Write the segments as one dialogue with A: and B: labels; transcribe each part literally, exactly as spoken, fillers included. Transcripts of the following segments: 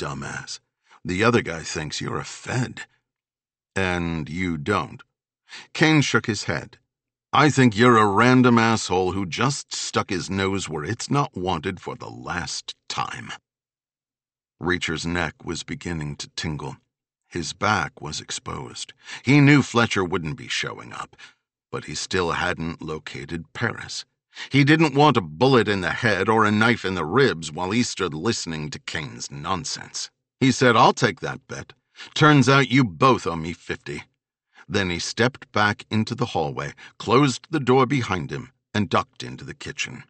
A: dumbass. The other guy thinks you're a Fed. And you don't. Kane shook his head. I think you're a random asshole who just stuck his nose where it's not wanted for the last time. Reacher's neck was beginning to tingle. His back was exposed. He knew Fletcher wouldn't be showing up, but he still hadn't located Paris. He didn't want a bullet in the head or a knife in the ribs while he stood listening to Kane's nonsense. He said, I'll take that bet. Turns out you both owe me fifty. Then he stepped back into the hallway, closed the door behind him, and ducked into the kitchen.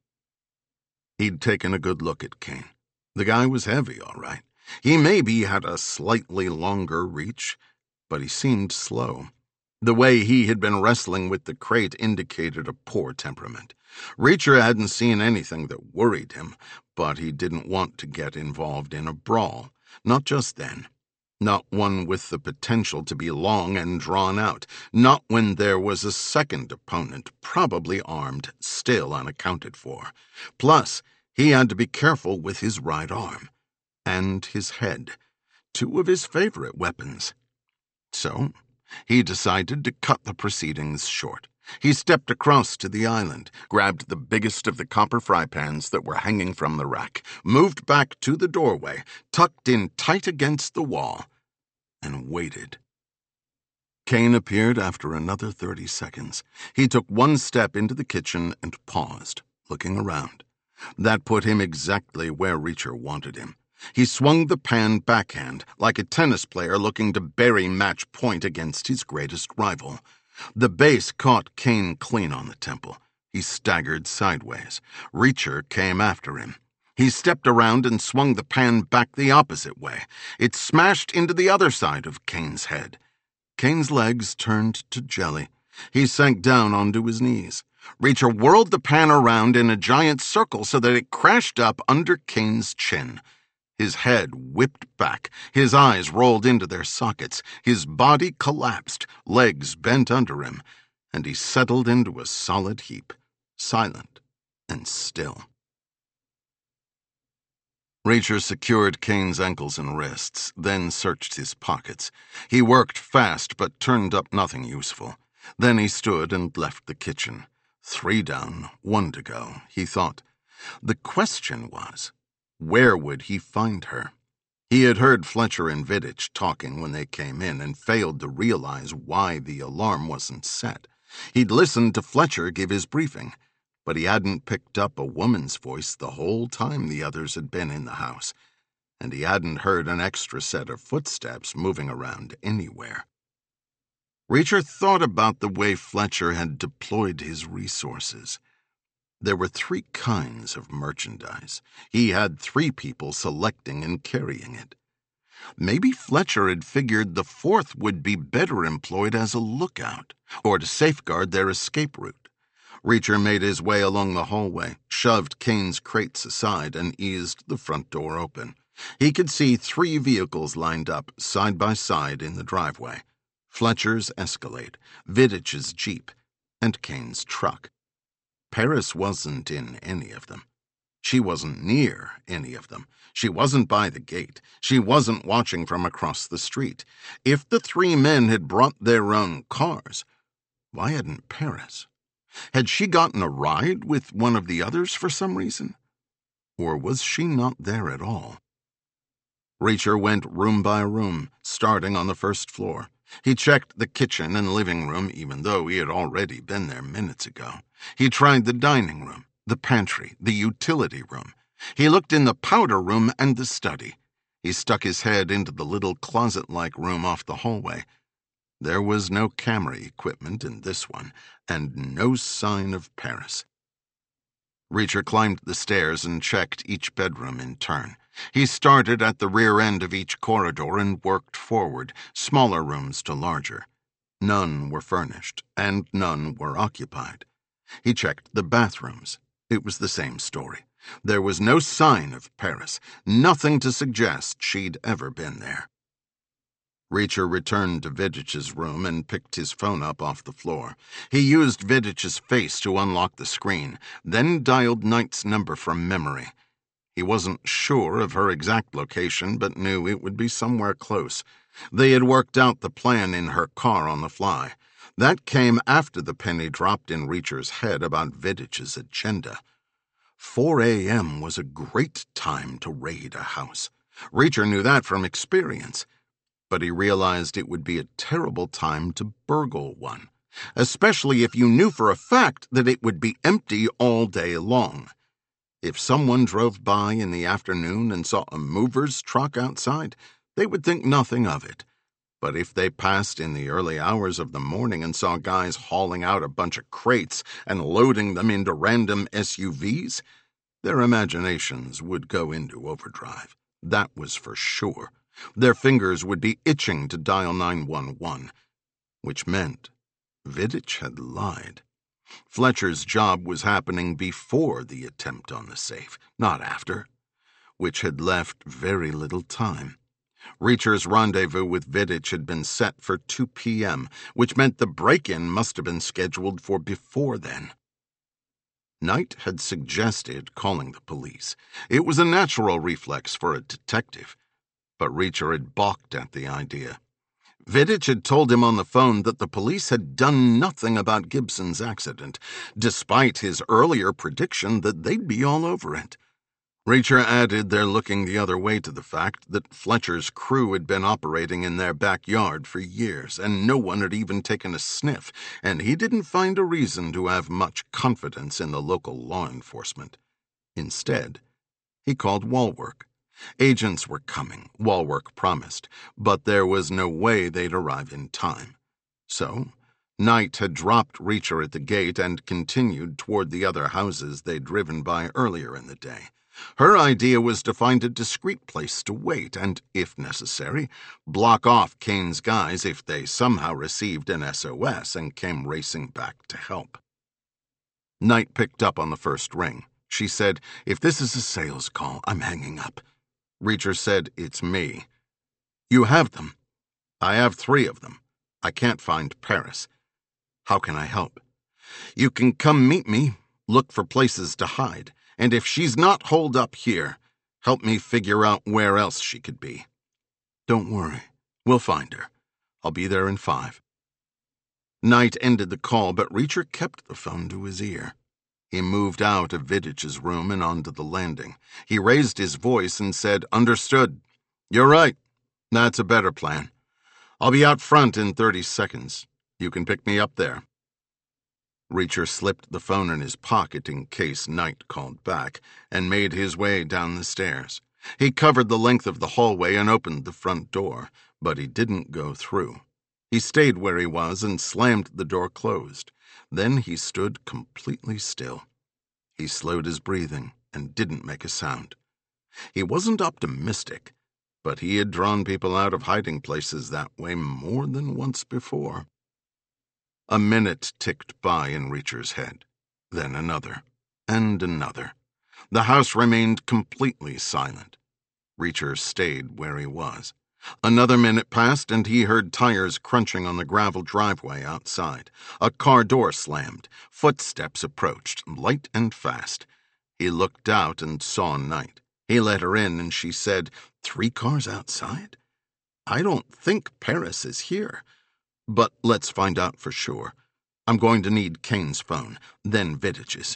A: He'd taken a good look at Kane. The guy was heavy, all right. He maybe had a slightly longer reach, but he seemed slow. The way he had been wrestling with the crate indicated a poor temperament. Reacher hadn't seen anything that worried him, but he didn't want to get involved in a brawl. Not just then. Not one with the potential to be long and drawn out. Not when there was a second opponent, probably armed, still unaccounted for. Plus, he had to be careful with his right arm. And his head. Two of his favorite weapons. So, he decided to cut the proceedings short. He stepped across to the island, grabbed the biggest of the copper fry pans that were hanging from the rack, moved back to the doorway, tucked in tight against the wall, and waited. Kane appeared after another thirty seconds. He took one step into the kitchen and paused, looking around. That put him exactly where Reacher wanted him. He swung the pan backhand, like a tennis player looking to bury match point against his greatest rival. The base caught Kane clean on the temple. He staggered sideways. Reacher came after him. He stepped around and swung the pan back the opposite way. It smashed into the other side of Kane's head. Kane's legs turned to jelly. He sank down onto his knees. Reacher whirled the pan around in a giant circle so that it crashed up under Kane's chin. His head whipped back, his eyes rolled into their sockets, his body collapsed, legs bent under him, and he settled into a solid heap, silent and still. Reacher secured Kane's ankles and wrists, then searched his pockets. He worked fast but turned up nothing useful. Then he stood and left the kitchen. Three down, one to go, he thought. The question was, where would he find her? He had heard Fletcher and Vidic talking when they came in and failed to realize why the alarm wasn't set. He'd listened to Fletcher give his briefing, but he hadn't picked up a woman's voice the whole time the others had been in the house, and he hadn't heard an extra set of footsteps moving around anywhere. Reacher thought about the way Fletcher had deployed his resources. There were three kinds of merchandise. He had three people selecting and carrying it. Maybe Fletcher had figured the fourth would be better employed as a lookout, or to safeguard their escape route. Reacher made his way along the hallway, shoved Kane's crates aside, and eased the front door open. He could see three vehicles lined up, side by side in the driveway. Fletcher's Escalade, Vidic's Jeep, and Kane's truck. Paris wasn't in any of them. She wasn't near any of them. She wasn't by the gate. She wasn't watching from across the street. If the three men had brought their own cars, why hadn't Paris? Had she gotten a ride with one of the others for some reason? Or was she not there at all? Reacher went room by room, starting on the first floor. He checked the kitchen and living room, even though he had already been there minutes ago. He tried the dining room, the pantry, the utility room. He looked in the powder room and the study. He stuck his head into the little closet-like room off the hallway. There was no camera equipment in this one, and no sign of Paris. Reacher climbed the stairs and checked each bedroom in turn. He started at the rear end of each corridor and worked forward, smaller rooms to larger. None were furnished, and none were occupied. He checked the bathrooms. It was the same story. There was no sign of Paris, nothing to suggest she'd ever been there. Reacher returned to Vidic's room and picked his phone up off the floor. He used Vidic's face to unlock the screen, then dialed Knight's number from memory. He wasn't sure of her exact location, but knew it would be somewhere close. They had worked out the plan in her car on the fly. That came after the penny dropped in Reacher's head about Vidic's agenda. four a.m. was a great time to raid a house. Reacher knew that from experience. But he realized it would be a terrible time to burgle one, especially if you knew for a fact that it would be empty all day long. If someone drove by in the afternoon and saw a mover's truck outside, they would think nothing of it. But if they passed in the early hours of the morning and saw guys hauling out a bunch of crates and loading them into random S U Vs, their imaginations would go into overdrive. That was for sure. Their fingers would be itching to dial nine one one, which meant Vidic had lied. Fletcher's job was happening before the attempt on the safe, not after, which had left very little time. Reacher's rendezvous with Vidic had been set for two p.m., which meant the break-in must have been scheduled for before then. Knight had suggested calling the police. It was a natural reflex for a detective. But Reacher had balked at the idea. Vidic had told him on the phone that the police had done nothing about Gibson's accident, despite his earlier prediction that they'd be all over it. Reacher added their looking the other way to the fact that Fletcher's crew had been operating in their backyard for years, and no one had even taken a sniff, and he didn't find a reason to have much confidence in the local law enforcement. Instead, he called Walwork. Agents were coming, Walwork promised, but there was no way they'd arrive in time. So, Knight had dropped Reacher at the gate and continued toward the other houses they'd driven by earlier in the day. Her idea was to find a discreet place to wait and, if necessary, block off Kane's guys if they somehow received an S O S and came racing back to help. Knight picked up on the first ring. She said, "If this is a sales call, I'm hanging up." Reacher said, "It's me." "You have them." "I have three of them. I can't find Paris." "How can I help?" "You can come meet me, look for places to hide, and if she's not holed up here, help me figure out where else she could be." "Don't worry. We'll find her. I'll be there in five." Knight ended the call, but Reacher kept the phone to his ear. He moved out of Vidic's room and onto the landing. He raised his voice and said, "Understood. You're right. That's a better plan. I'll be out front in thirty seconds. You can pick me up there." Reacher slipped the phone in his pocket in case Knight called back and made his way down the stairs. He covered the length of the hallway and opened the front door, but he didn't go through. He stayed where he was and slammed the door closed. Then he stood completely still. He slowed his breathing and didn't make a sound. He wasn't optimistic, but he had drawn people out of hiding places that way more than once before. A minute ticked by in Reacher's head, then another, and another. The house remained completely silent. Reacher stayed where he was. Another minute passed, and he heard tires crunching on the gravel driveway outside. A car door slammed. Footsteps approached, light and fast. He looked out and saw Knight. He let her in, and she said, "Three cars outside? I don't think Paris is here. But let's find out for sure. I'm going to need Kane's phone, then Vidic's."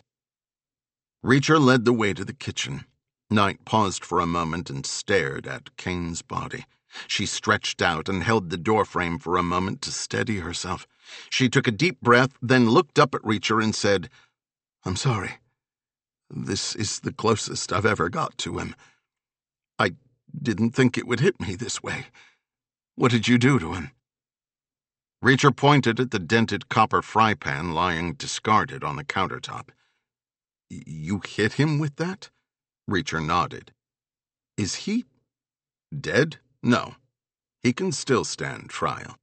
A: Reacher led the way to the kitchen. Knight paused for a moment and stared at Kane's body. She stretched out and held the doorframe for a moment to steady herself. She took a deep breath, then looked up at Reacher and said, "I'm sorry. This is the closest I've ever got to him. I didn't think it would hit me this way. What did you do to him?" Reacher pointed at the dented copper fry pan lying discarded on the countertop. "You hit him with that?" Reacher nodded. "Is he dead?" "No. He can still stand trial."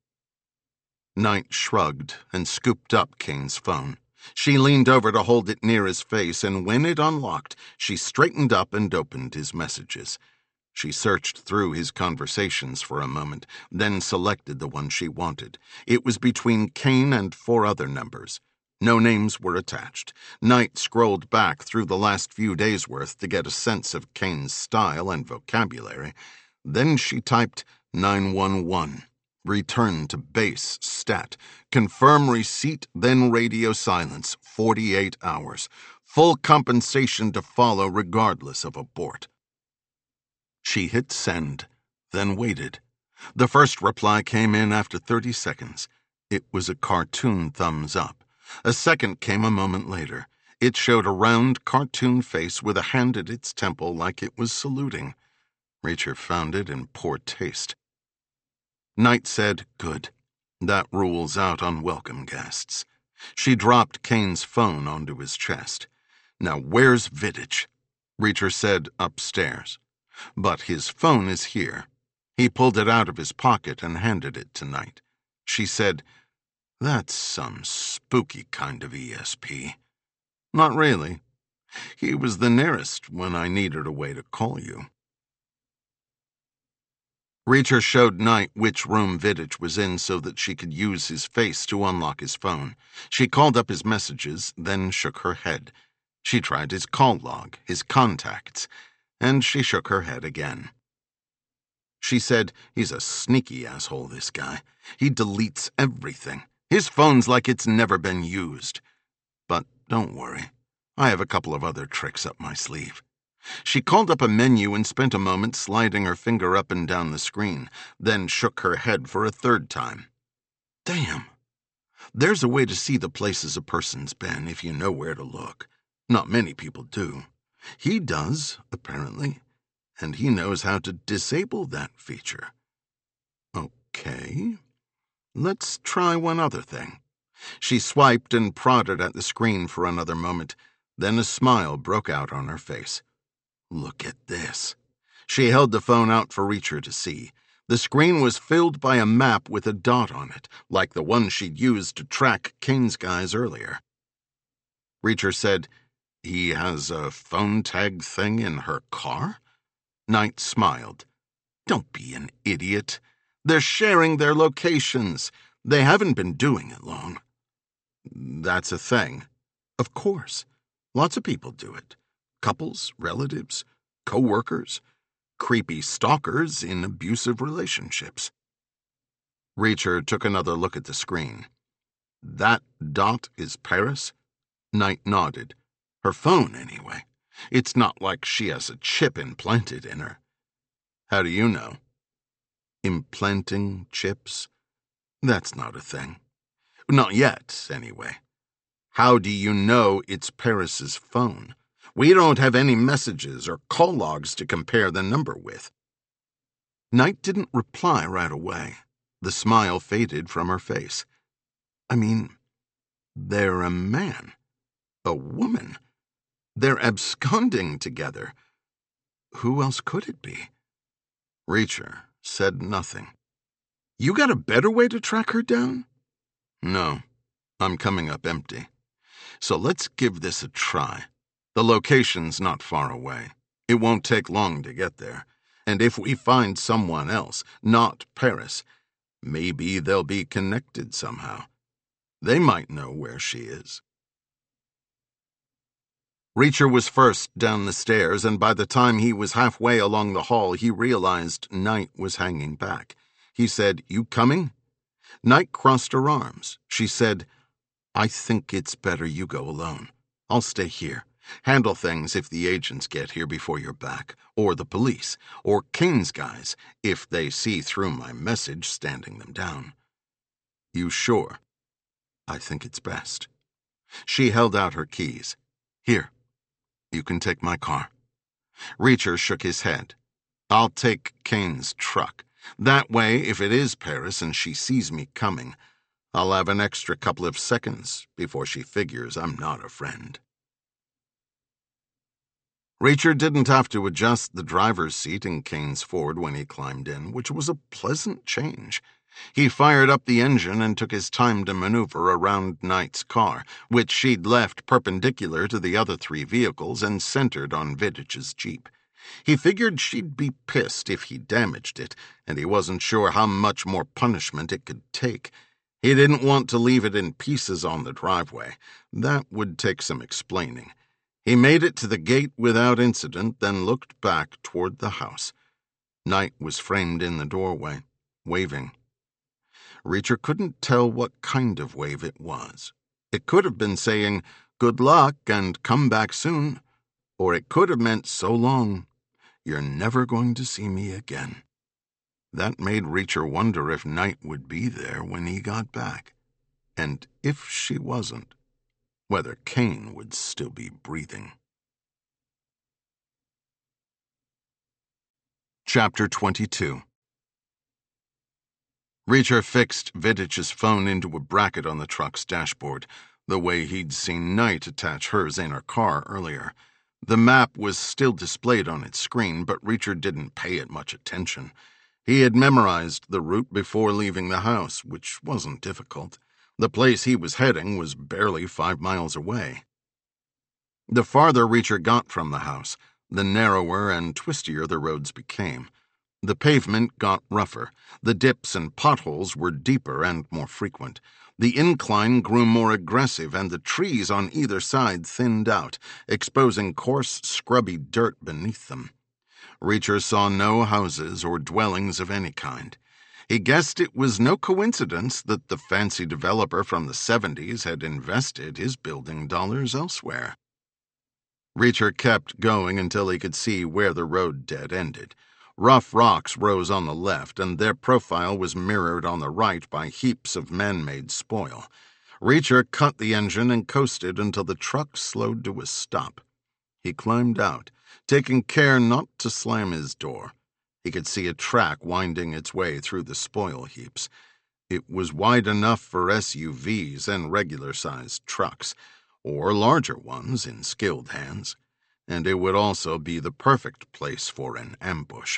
A: Knight shrugged and scooped up Kane's phone. She leaned over to hold it near his face, and when it unlocked, she straightened up and opened his messages. She searched through his conversations for a moment, then selected the one she wanted. It was between Kane and four other numbers. No names were attached. Knight scrolled back through the last few days' worth to get a sense of Kane's style and vocabulary. Then she typed nine one one. Return to base, stat. Confirm receipt, then radio silence, forty-eight hours. Full compensation to follow regardless of abort. She hit send, then waited. The first reply came in after thirty seconds. It was a cartoon thumbs up. A second came a moment later. It showed a round cartoon face with a hand at its temple like it was saluting. Reacher found it in poor taste. Knight said, "Good. That rules out unwelcome guests." She dropped Kane's phone onto his chest. "Now where's Vidic?" Reacher said, "Upstairs." "But his phone is here." He pulled it out of his pocket and handed it to Knight. She said, "That's some spooky kind of E S P." "Not really. He was the nearest when I needed a way to call you." Reacher showed Knight which room Vidic was in so that she could use his face to unlock his phone. She called up his messages, then shook her head. She tried his call log, his contacts, and she shook her head again. She said, "He's a sneaky asshole, this guy. He deletes everything. His phone's like it's never been used. But don't worry. I have a couple of other tricks up my sleeve." She called up a menu and spent a moment sliding her finger up and down the screen, then shook her head for a third time. "Damn. There's a way to see the places a person's been if you know where to look. Not many people do. He does, apparently, and he knows how to disable that feature. Okay. Let's try one other thing." She swiped and prodded at the screen for another moment. Then a smile broke out on her face. "Look at this." She held the phone out for Reacher to see. The screen was filled by a map with a dot on it, like the one she'd used to track Kane's guys earlier. Reacher said, "He has a phone tag thing in her car?" Knight smiled. "Don't be an idiot. They're sharing their locations. They haven't been doing it long." "That's a thing." "Of course. Lots of people do it. Couples, relatives, co-workers, creepy stalkers in abusive relationships." Reacher took another look at the screen. "That dot is Paris?" Knight nodded. "Her phone, anyway. It's not like she has a chip implanted in her." "How do you know?" "Implanting chips? That's not a thing. Not yet, anyway." "How do you know it's Paris's phone? We don't have any messages or call logs to compare the number with." Knight didn't reply right away. The smile faded from her face. "I mean, they're a man, a woman. They're absconding together. Who else could it be?" Reacher said nothing. "You got a better way to track her down?" "No, I'm coming up empty. So let's give this a try. The location's not far away. It won't take long to get there. And if we find someone else, not Paris, maybe they'll be connected somehow. They might know where she is." Reacher was first down the stairs, and by the time he was halfway along the hall, he realized Knight was hanging back. He said, "You coming?" Knight crossed her arms. She said, "I think it's better you go alone. I'll stay here. Handle things if the agents get here before you're back, or the police, or Kane's guys, if they see through my message standing them down." "You sure?" "I think it's best." She held out her keys. "Here, you can take my car." Reacher shook his head. "I'll take Kane's truck. That way, if it is Paris and she sees me coming, I'll have an extra couple of seconds before she figures I'm not a friend." Reacher didn't have to adjust the driver's seat in Kane's Ford when he climbed in, which was a pleasant change. He fired up the engine and took his time to maneuver around Knight's car, which she'd left perpendicular to the other three vehicles and centered on Vidic's Jeep. He figured she'd be pissed if he damaged it, and he wasn't sure how much more punishment it could take. He didn't want to leave it in pieces on the driveway. That would take some explaining. He made it to the gate without incident, then looked back toward the house. Knight was framed in the doorway, waving. Reacher couldn't tell what kind of wave it was. It could have been saying, "Good luck and come back soon," or it could have meant, "So long, you're never going to see me again." That made Reacher wonder if Knight would be there when he got back, and if she wasn't, whether Kane would still be breathing. Chapter twenty-two. Reacher fixed Vidic's phone into a bracket on the truck's dashboard, the way he'd seen Knight attach hers in her car earlier. The map was still displayed on its screen, but Reacher didn't pay it much attention. He had memorized the route before leaving the house, which wasn't difficult. The place he was heading was barely five miles away. The farther Reacher got from the house, the narrower and twistier the roads became. The pavement got rougher. The dips and potholes were deeper and more frequent. The incline grew more aggressive, and the trees on either side thinned out, exposing coarse, scrubby dirt beneath them. Reacher saw no houses or dwellings of any kind. He guessed it was no coincidence that the fancy developer from the seventies had invested his building dollars elsewhere. Reacher kept going until he could see where the road dead-ended. Rough rocks rose on the left, and their profile was mirrored on the right by heaps of man-made spoil. Reacher cut the engine and coasted until the truck slowed to a stop. He climbed out, taking care not to slam his door. He could see a track winding its way through the spoil heaps. It was wide enough for S U Vs and regular-sized trucks, or larger ones in skilled hands, and it would also be the perfect place for an ambush.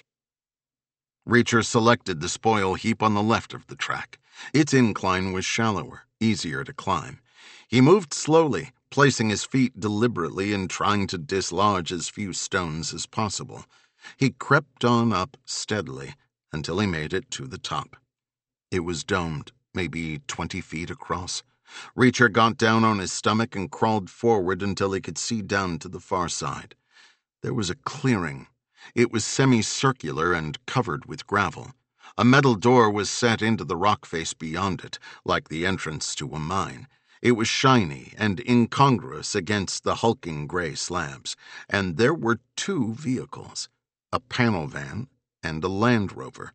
A: Reacher selected the spoil heap on the left of the track. Its incline was shallower, easier to climb. He moved slowly, placing his feet deliberately and trying to dislodge as few stones as possible. He crept on up steadily until he made it to the top. It was domed, maybe twenty feet across. Reacher got down on his stomach and crawled forward until he could see down to the far side. There was a clearing. It was semicircular and covered with gravel. A metal door was set into the rock face beyond it, like the entrance to a mine. It was shiny and incongruous against the hulking gray slabs, and there were two vehicles, a panel van and a Land Rover.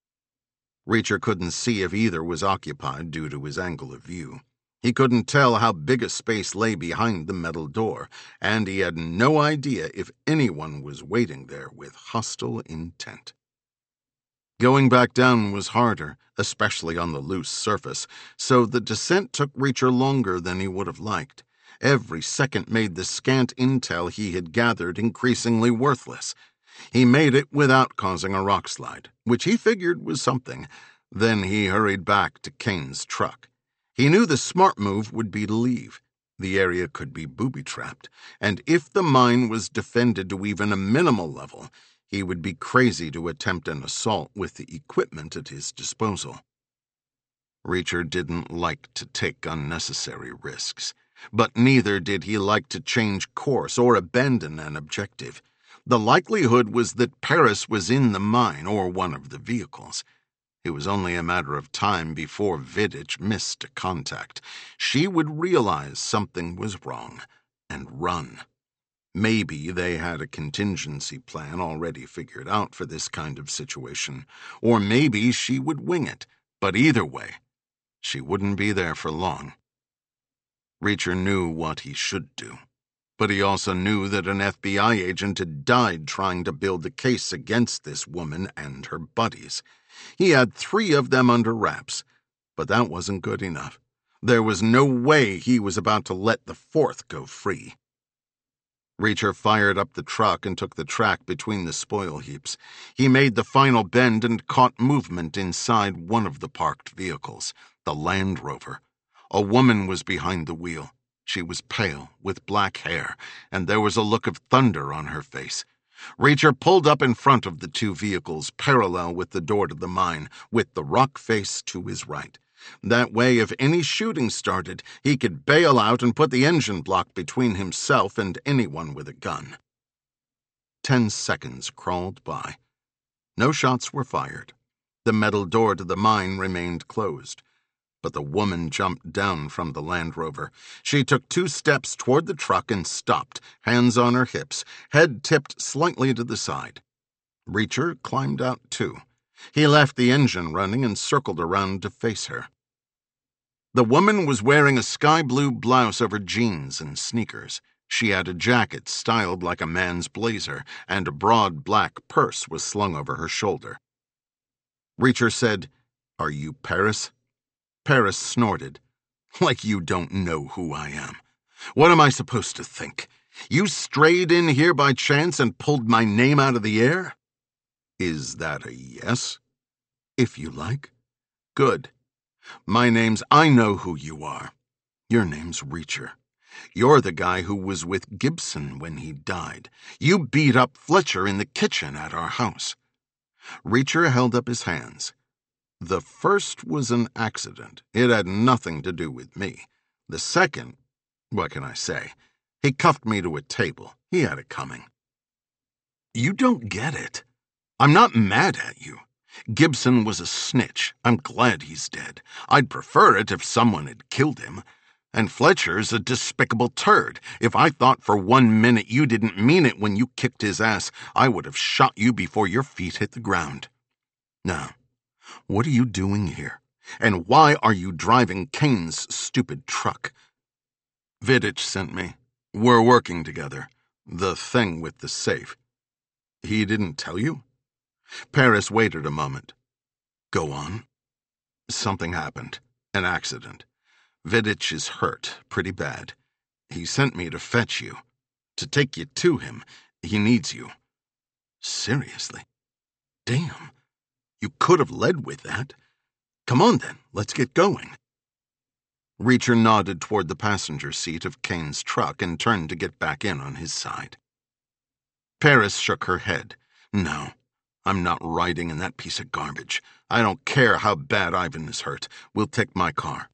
A: Reacher couldn't see if either was occupied due to his angle of view. He couldn't tell how big a space lay behind the metal door, and he had no idea if anyone was waiting there with hostile intent. Going back down was harder, especially on the loose surface, so the descent took Reacher longer than he would have liked. Every second made the scant intel he had gathered increasingly worthless. He made it without causing a rock slide, which he figured was something. Then he hurried back to Kane's truck. He knew the smart move would be to leave. The area could be booby-trapped, and if the mine was defended to even a minimal level, he would be crazy to attempt an assault with the equipment at his disposal. Reacher didn't like to take unnecessary risks, but neither did he like to change course or abandon an objective. The likelihood was that Paris was in the mine or one of the vehicles. It was only a matter of time before Vidic missed a contact. She would realize something was wrong and run. Maybe they had a contingency plan already figured out for this kind of situation, or maybe she would wing it, but either way, she wouldn't be there for long. Reacher knew what he should do, but he also knew that an F B I agent had died trying to build a case against this woman and her buddies. He had three of them under wraps, but that wasn't good enough. There was no way he was about to let the fourth go free. Reacher fired up the truck and took the track between the spoil heaps. He made the final bend and caught movement inside one of the parked vehicles, the Land Rover. A woman was behind the wheel. She was pale, with black hair, and there was a look of thunder on her face. Reacher pulled up in front of the two vehicles, parallel with the door to the mine, with the rock face to his right. That way, if any shooting started, he could bail out and put the engine block between himself and anyone with a gun. Ten seconds crawled by. No shots were fired. The metal door to the mine remained closed. But the woman jumped down from the Land Rover. She took two steps toward the truck and stopped, hands on her hips, head tipped slightly to the side. Reacher climbed out too. He left the engine running and circled around to face her. The woman was wearing a sky blue blouse over jeans and sneakers. She had a jacket styled like a man's blazer, and a broad black purse was slung over her shoulder. Reacher said, "Are you Paris?" Paris snorted. "Like you don't know who I am. What am I supposed to think? You strayed in here by chance and pulled my name out of the air?" "Is that a yes?" "If you like." "Good. My name's I know who you are. Your name's Reacher. You're the guy who was with Gibson when he died. You beat up Fletcher in the kitchen at our house." Reacher held up his hands. "The first was an accident. It had nothing to do with me. The second, what can I say? He cuffed me to a table. He had it coming." "You don't get it. I'm not mad at you. Gibson was a snitch. I'm glad he's dead. I'd prefer it if someone had killed him. And Fletcher's a despicable turd. If I thought for one minute you didn't mean it when you kicked his ass, I would have shot you before your feet hit the ground. Now, what are you doing here? And why are you driving Kane's stupid truck?" "Vidich sent me. We're working together. The thing with the safe." "He didn't tell you?" Paris waited a moment. "Go on." "Something happened. An accident. Vidich is hurt, pretty bad. He sent me to fetch you. To take you to him. He needs you." "Seriously? Damn. You could have led with that. Come on then, let's get going." Reacher nodded toward the passenger seat of Kane's truck and turned to get back in on his side. Paris shook her head. "No, I'm not riding in that piece of garbage. I don't care how bad Ivan is hurt. We'll take my car."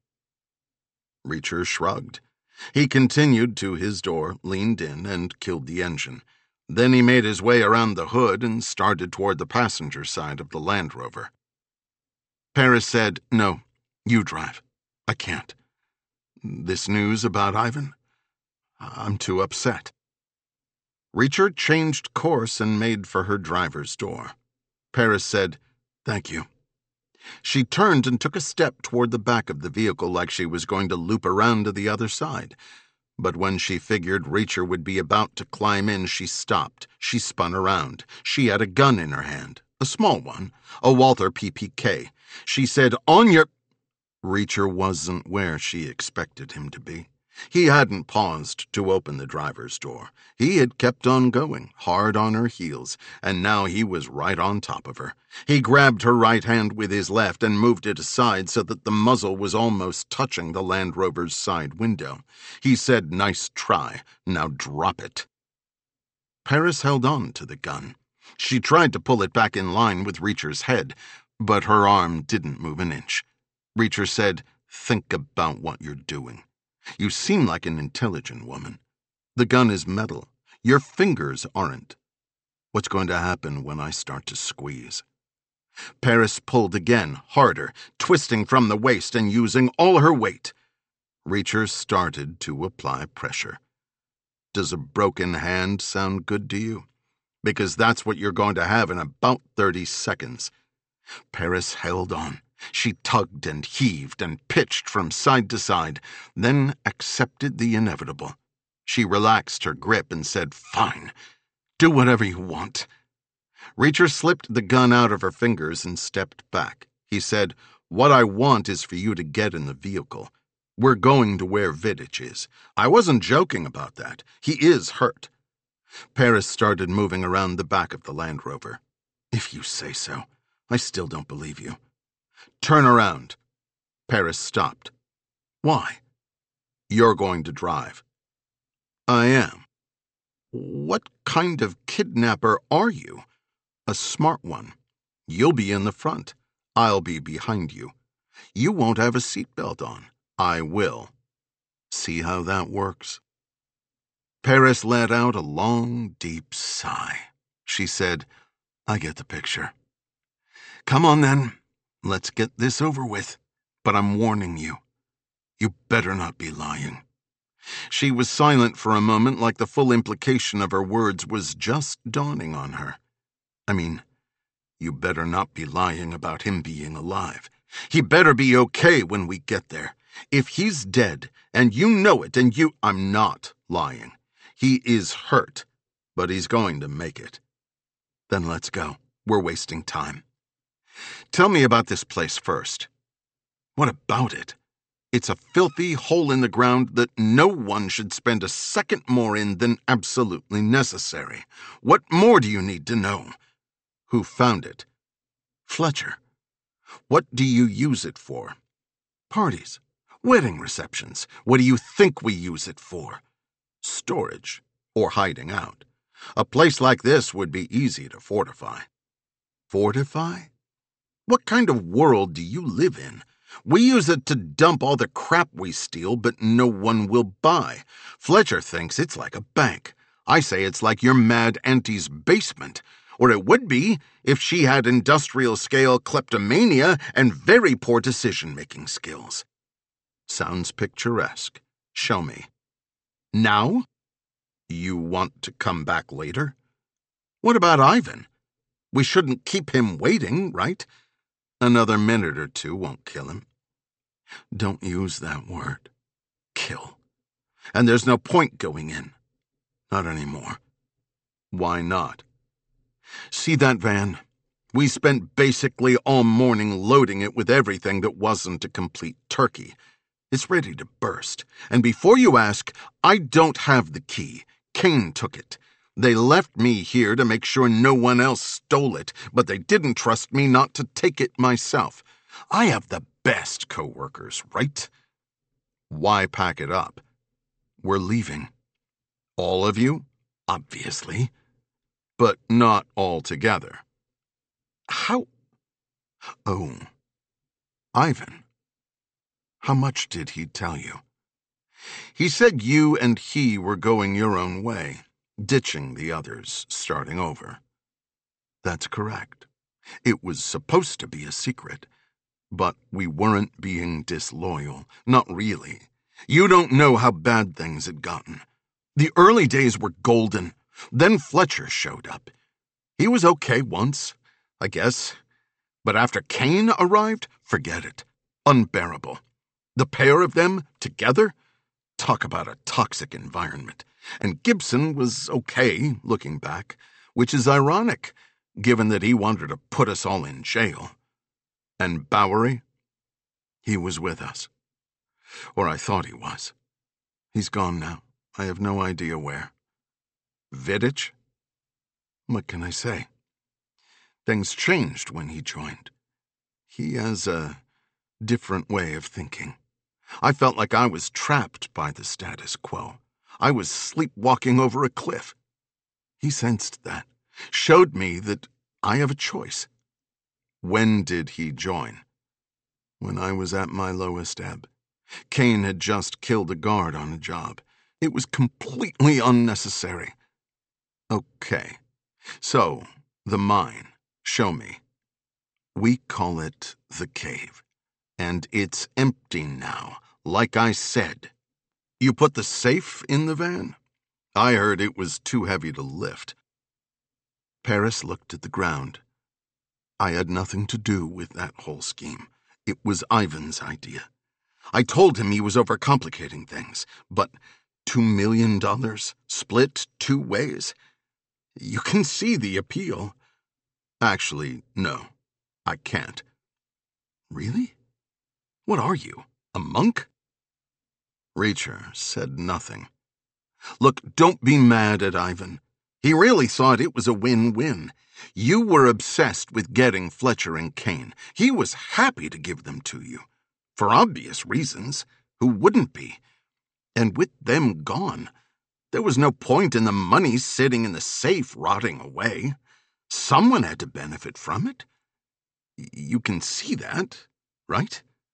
A: Reacher shrugged. He continued to his door, leaned in, and killed the engine. Then he made his way around the hood and started toward the passenger side of the Land Rover. Paris said, "No, you drive. I can't. This news about Ivan? I'm too upset." Reacher changed course and made for her driver's door. Paris said, "Thank you." She turned and took a step toward the back of the vehicle like she was going to loop around to the other side. But when she figured Reacher would be about to climb in, she stopped. She spun around. She had a gun in her hand, a small one, a Walther P P K. She said, "On your—" Reacher wasn't where she expected him to be. He hadn't paused to open the driver's door. He had kept on going, hard on her heels, and now he was right on top of her. He grabbed her right hand with his left and moved it aside so that the muzzle was almost touching the Land Rover's side window. He said, "Nice try. Now drop it." Paris held on to the gun. She tried to pull it back in line with Reacher's head, but her arm didn't move an inch. Reacher said, "Think about what you're doing. You seem like an intelligent woman. The gun is metal. Your fingers aren't. What's going to happen when I start to squeeze?" Paris pulled again, harder, twisting from the waist and using all her weight. Reacher started to apply pressure. "Does a broken hand sound good to you? Because that's what you're going to have in about thirty seconds. Paris held on. She tugged and heaved and pitched from side to side, then accepted the inevitable. She relaxed her grip and said, "Fine. Do whatever you want." Reacher slipped the gun out of her fingers and stepped back. He said, "What I want is for you to get in the vehicle. We're going to where Vidich is. I wasn't joking about that. He is hurt." Paris started moving around the back of the Land Rover. "If you say so. I still don't believe you." "Turn around." Paris stopped. "Why?" "You're going to drive." "I am." "What kind of kidnapper are you?" "A smart one. You'll be in the front. I'll be behind you. You won't have a seatbelt on. I will. See how that works? Paris let out a long, deep sigh. She said, I get the picture. Come on then, let's get this over with. But I'm warning you, you better not be lying. She was silent for a moment, like the full implication of her words was just dawning on her. I mean, you better not be lying about him being alive. He better be okay when we get there. If he's dead, and you know it, and you... I'm not lying. He is hurt, but he's going to make it. Then let's go. We're wasting time. Tell me about this place first. What about it? It's a filthy hole in the ground that no one should spend a second more in than absolutely necessary. What more do you need to know? Who found it? Fletcher. What do you use it for? Parties. Wedding receptions. What do you think we use it for? Storage. Or hiding out. A place like this would be easy to fortify. Fortify? What kind of world do you live in? We use it to dump all the crap we steal, but no one will buy. Fletcher thinks it's like a bank. I say it's like your mad auntie's basement. Or it would be if she had industrial-scale kleptomania and very poor decision-making skills. Sounds picturesque. Show me. Now? You want to come back later? What about Ivan? We shouldn't keep him waiting, right? Another minute or two won't kill him. Don't use that word. Kill. And there's no point going in. Not anymore. Why not? See that van? We spent basically all morning loading it with everything that wasn't a complete turkey. It's ready to burst. And before you ask, I don't have the key. Kane took it. They left me here to make sure no one else stole it, but they didn't trust me not to take it myself. I have the best co-workers, right? Why pack it up? We're leaving. All of you? Obviously. But not all together. How? Oh. Ivan. How much did he tell you? He said you and he were going your own way, ditching the others, starting over. That's correct. It was supposed to be a secret, but we weren't being disloyal. Not really. You don't know how bad things had gotten. The early days were golden. Then Fletcher showed up. He was okay once, I guess. But after Kane arrived, forget it. Unbearable. The pair of them, together? Talk about a toxic environment. And Gibson was okay, looking back, which is ironic, given that he wanted to put us all in jail. And Bowery? He was with us. Or I thought he was. He's gone now. I have no idea where. Vidic? What can I say? Things changed when he joined. He has a different way of thinking. I felt like I was trapped by the status quo. I was sleepwalking over a cliff. He sensed that, showed me that I have a choice. When did he join? When I was at my lowest ebb. Kane had just killed a guard on a job. It was completely unnecessary. Okay, so, the mine. Show me. We call it the cave. And it's empty now, like I said. You put the safe in the van? I heard it was too heavy to lift. Paris looked at the ground. I had nothing to do with that whole scheme. It was Ivan's idea. I told him he was overcomplicating things, but two million dollars split two ways? You can see the appeal. Actually, no, I can't. Really? What are you, a monk? Reacher said nothing. Look, don't be mad at Ivan. He really thought it was a win-win. You were obsessed with getting Fletcher and Kane. He was happy to give them to you. For obvious reasons. Who wouldn't be? And with them gone, there was no point in the money sitting in the safe rotting away. Someone had to benefit from it. You can see that, right?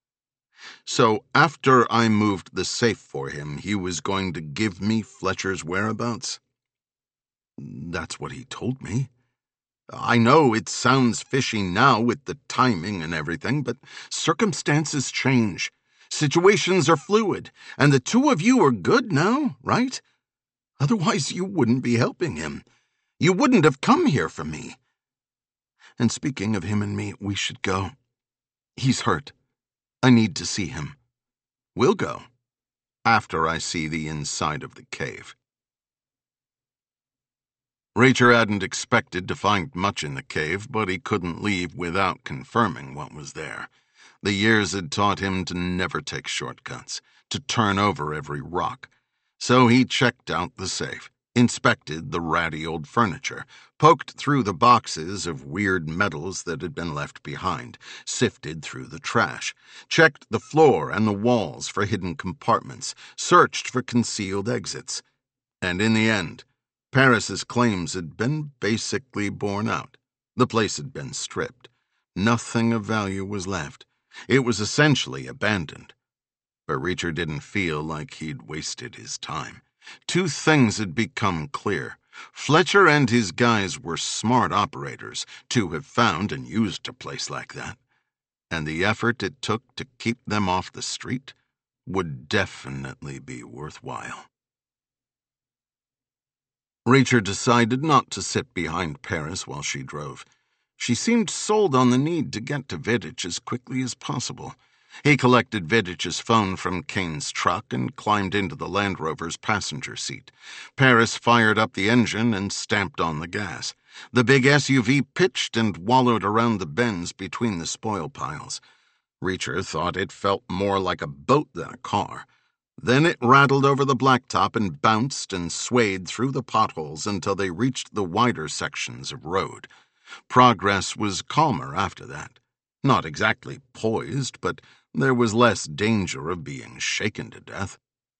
A: So after I moved the safe for him, he was going to give me Fletcher's whereabouts? That's what he told me. I know it sounds fishy now with the timing and everything, but circumstances change. Situations are fluid, and the two of you are good now, right? Otherwise, you wouldn't be helping him. You wouldn't have come here for me. And speaking of him and me, we should go. He's hurt. I need to see him. We'll go, after I see the inside of the cave. Reacher hadn't expected to find much in the cave, but he couldn't leave without confirming what was there. The years had taught him to never take shortcuts, to turn over every rock. So he checked out the safe, inspected the ratty old furniture, poked through the boxes of weird metals that had been left behind, sifted through the trash, checked the floor and the walls for hidden compartments, searched for concealed exits. And in the end, Paris's claims had been basically borne out. The place had been stripped. Nothing of value was left. It was essentially abandoned. But Reacher didn't feel like he'd wasted his time. Two things had become clear. Fletcher and his guys were smart operators to have found and used a place like that. And the effort it took to keep them off the street would definitely be worthwhile. Reacher decided not to sit behind Paris while she drove. She seemed sold on the need to get to Vidic as quickly as possible. He collected Vidic's phone from Kane's truck and climbed into the Land Rover's passenger seat. Paris fired up the engine and stamped on the gas. The big S U V pitched and wallowed around the bends between the spoil piles. Reacher thought it felt more like a boat than a car. Then it rattled over the blacktop and bounced and swayed through the potholes until they reached the wider sections of road. Progress was calmer after that. Not exactly poised, but there was less danger of being shaken to death.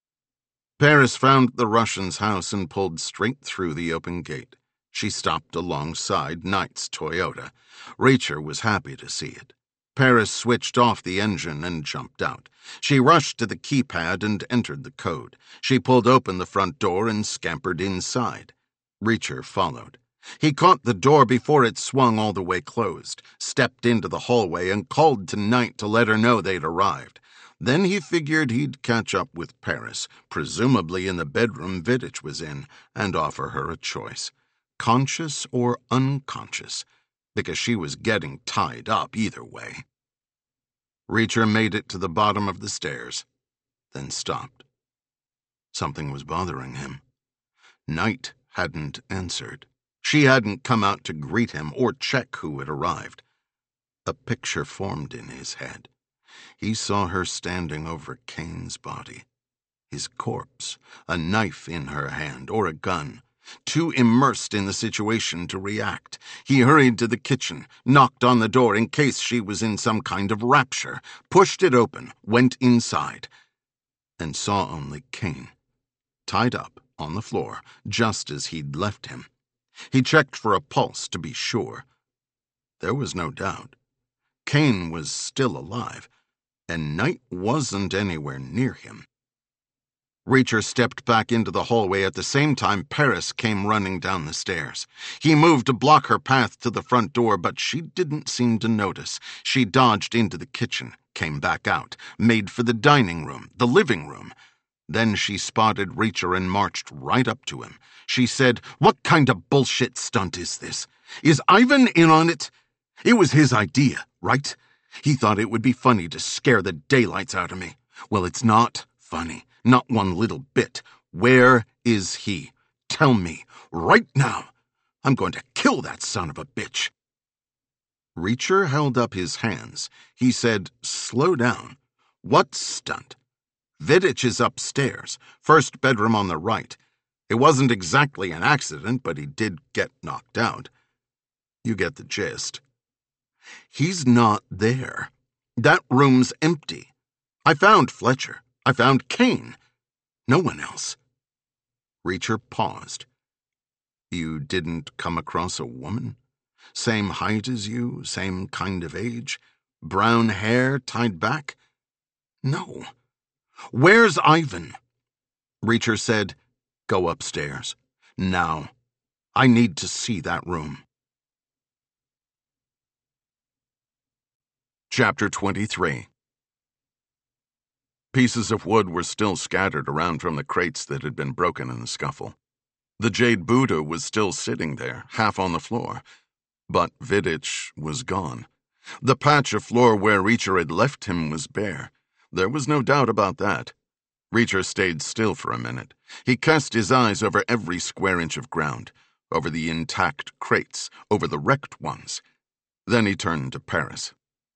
A: Paris found the Russian's house and pulled straight through the open gate. She stopped alongside Knight's Toyota. Reacher was happy to see it. Paris switched off the engine and jumped out. She rushed to the keypad and entered the code. She pulled open the front door and scampered inside. Reacher followed. He caught the door before it swung all the way closed, stepped into the hallway, and called to Knight to let her know they'd arrived. Then he figured he'd catch up with Paris, presumably in the bedroom Vidic was in, and offer her a choice. Conscious or unconscious, because she was getting tied up either way. Reacher made it to the bottom of the stairs, then stopped. Something was bothering him. Knight hadn't answered. She hadn't come out to greet him or check who had arrived. A picture formed in his head. He saw her standing over Kane's body. His corpse, a knife in her hand, or a gun. Too immersed in the situation to react, he hurried to the kitchen, knocked on the door in case she was in some kind of rapture, pushed it open, went inside, and saw only Kane, tied up on the floor, just as he'd left him. He checked for a pulse to be sure. There was no doubt. Kane was still alive, and Knight wasn't anywhere near him. Reacher stepped back into the hallway at the same time Paris came running down the stairs. He moved to block her path to the front door, but she didn't seem to notice. She dodged into the kitchen, came back out, made for the dining room, the living room. Then she spotted Reacher and marched right up to him. She said, "What kind of bullshit stunt is this? Is Ivan in on it? It was his idea, right? He thought it would be funny to scare the daylights out of me. Well, it's not funny. Not one little bit. Where is he? Tell me, right now. I'm going to kill that son of a bitch." Reacher held up his hands. He said, "Slow down. What stunt? Vidic is upstairs, first bedroom on the right. It wasn't exactly an accident, but he did get knocked out. You get the gist. He's not there. That room's empty. I found Fletcher. I found Kane. No one else." Reacher paused. "You didn't come across a woman? Same height as you, same kind of age? Brown hair tied back?" No. Where's Ivan? Reacher said, "Go upstairs. Now. I need to see that room." Chapter twenty-three. Pieces of wood were still scattered around from the crates that had been broken in the scuffle. The jade Buddha was still sitting there, half on the floor, but Vidich was gone. The patch of floor where Reacher had left him was bare. There was no doubt about that. Reacher stayed still for a minute. He cast his eyes over every square inch of ground, over the intact crates, over the wrecked ones. Then he turned to Paris.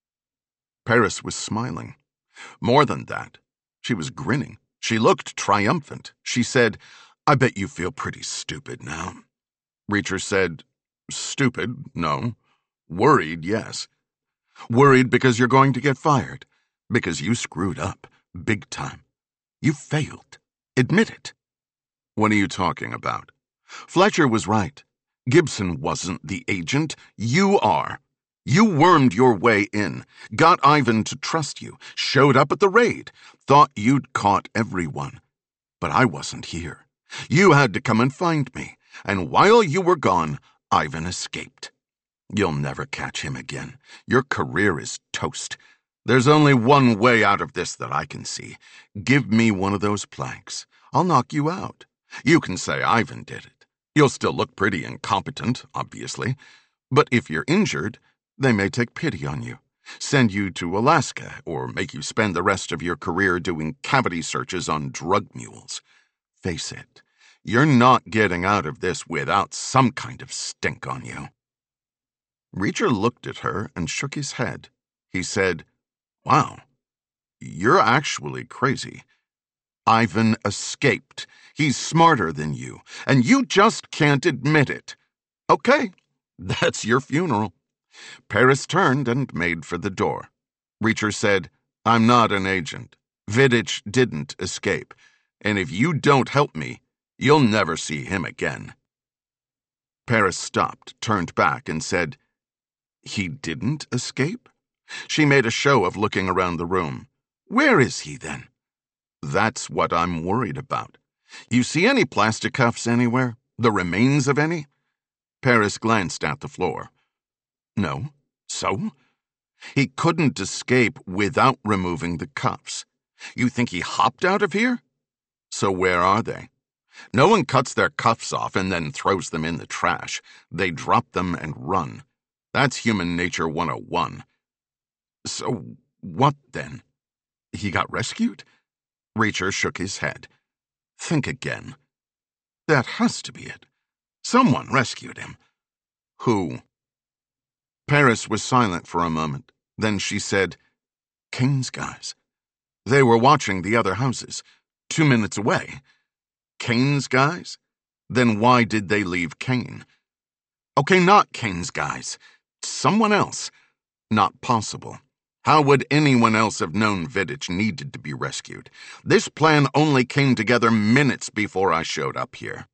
A: Paris was smiling. More than that, she was grinning. She looked triumphant. She said, "I bet you feel pretty stupid now." Reacher said, "Stupid, no. Worried, yes. Worried because you're going to get fired. Because you screwed up. Big time. You failed. Admit it." "What are you talking about?" "Fletcher was right. Gibson wasn't the agent. You are. You wormed your way in, got Ivan to trust you, showed up at the raid, thought you'd caught everyone. But I wasn't here. You had to come and find me, and while you were gone, Ivan escaped. You'll never catch him again. Your career is toast. There's only one way out of this that I can see. Give me one of those planks. I'll knock you out. You can say Ivan did it. You'll still look pretty incompetent, obviously. But if you're injured, they may take pity on you, send you to Alaska, or make you spend the rest of your career doing cavity searches on drug mules. Face it, you're not getting out of this without some kind of stink on you." Reacher looked at her and shook his head. He said, "Wow, you're actually crazy. Ivan escaped. He's smarter than you, and you just can't admit it. Okay, that's your funeral." Paris turned and made for the door. Reacher said, "I'm not an agent. Vidich didn't escape, and if you don't help me, you'll never see him again." Paris stopped, turned back, and said, "He didn't escape?" She made a show of looking around the room. "Where is he, then?" "That's what I'm worried about. You see any plastic cuffs anywhere? The remains of any?" Paris glanced at the floor. "No. So?" "He couldn't escape without removing the cuffs. You think he hopped out of here? So where are they? No one cuts their cuffs off and then throws them in the trash. They drop them and run. That's human nature one oh one. So what then? He got rescued?" Reacher shook his head. "Think again. That has to be it. Someone rescued him. Who?" Paris was silent for a moment. Then she said, "Kane's guys. They were watching the other houses, two minutes away." "Kane's guys? Then why did they leave Kane?" "Okay, not Kane's guys. Someone else. Not possible. How would anyone else have known Vidich needed to be rescued? This plan only came together minutes before I showed up here."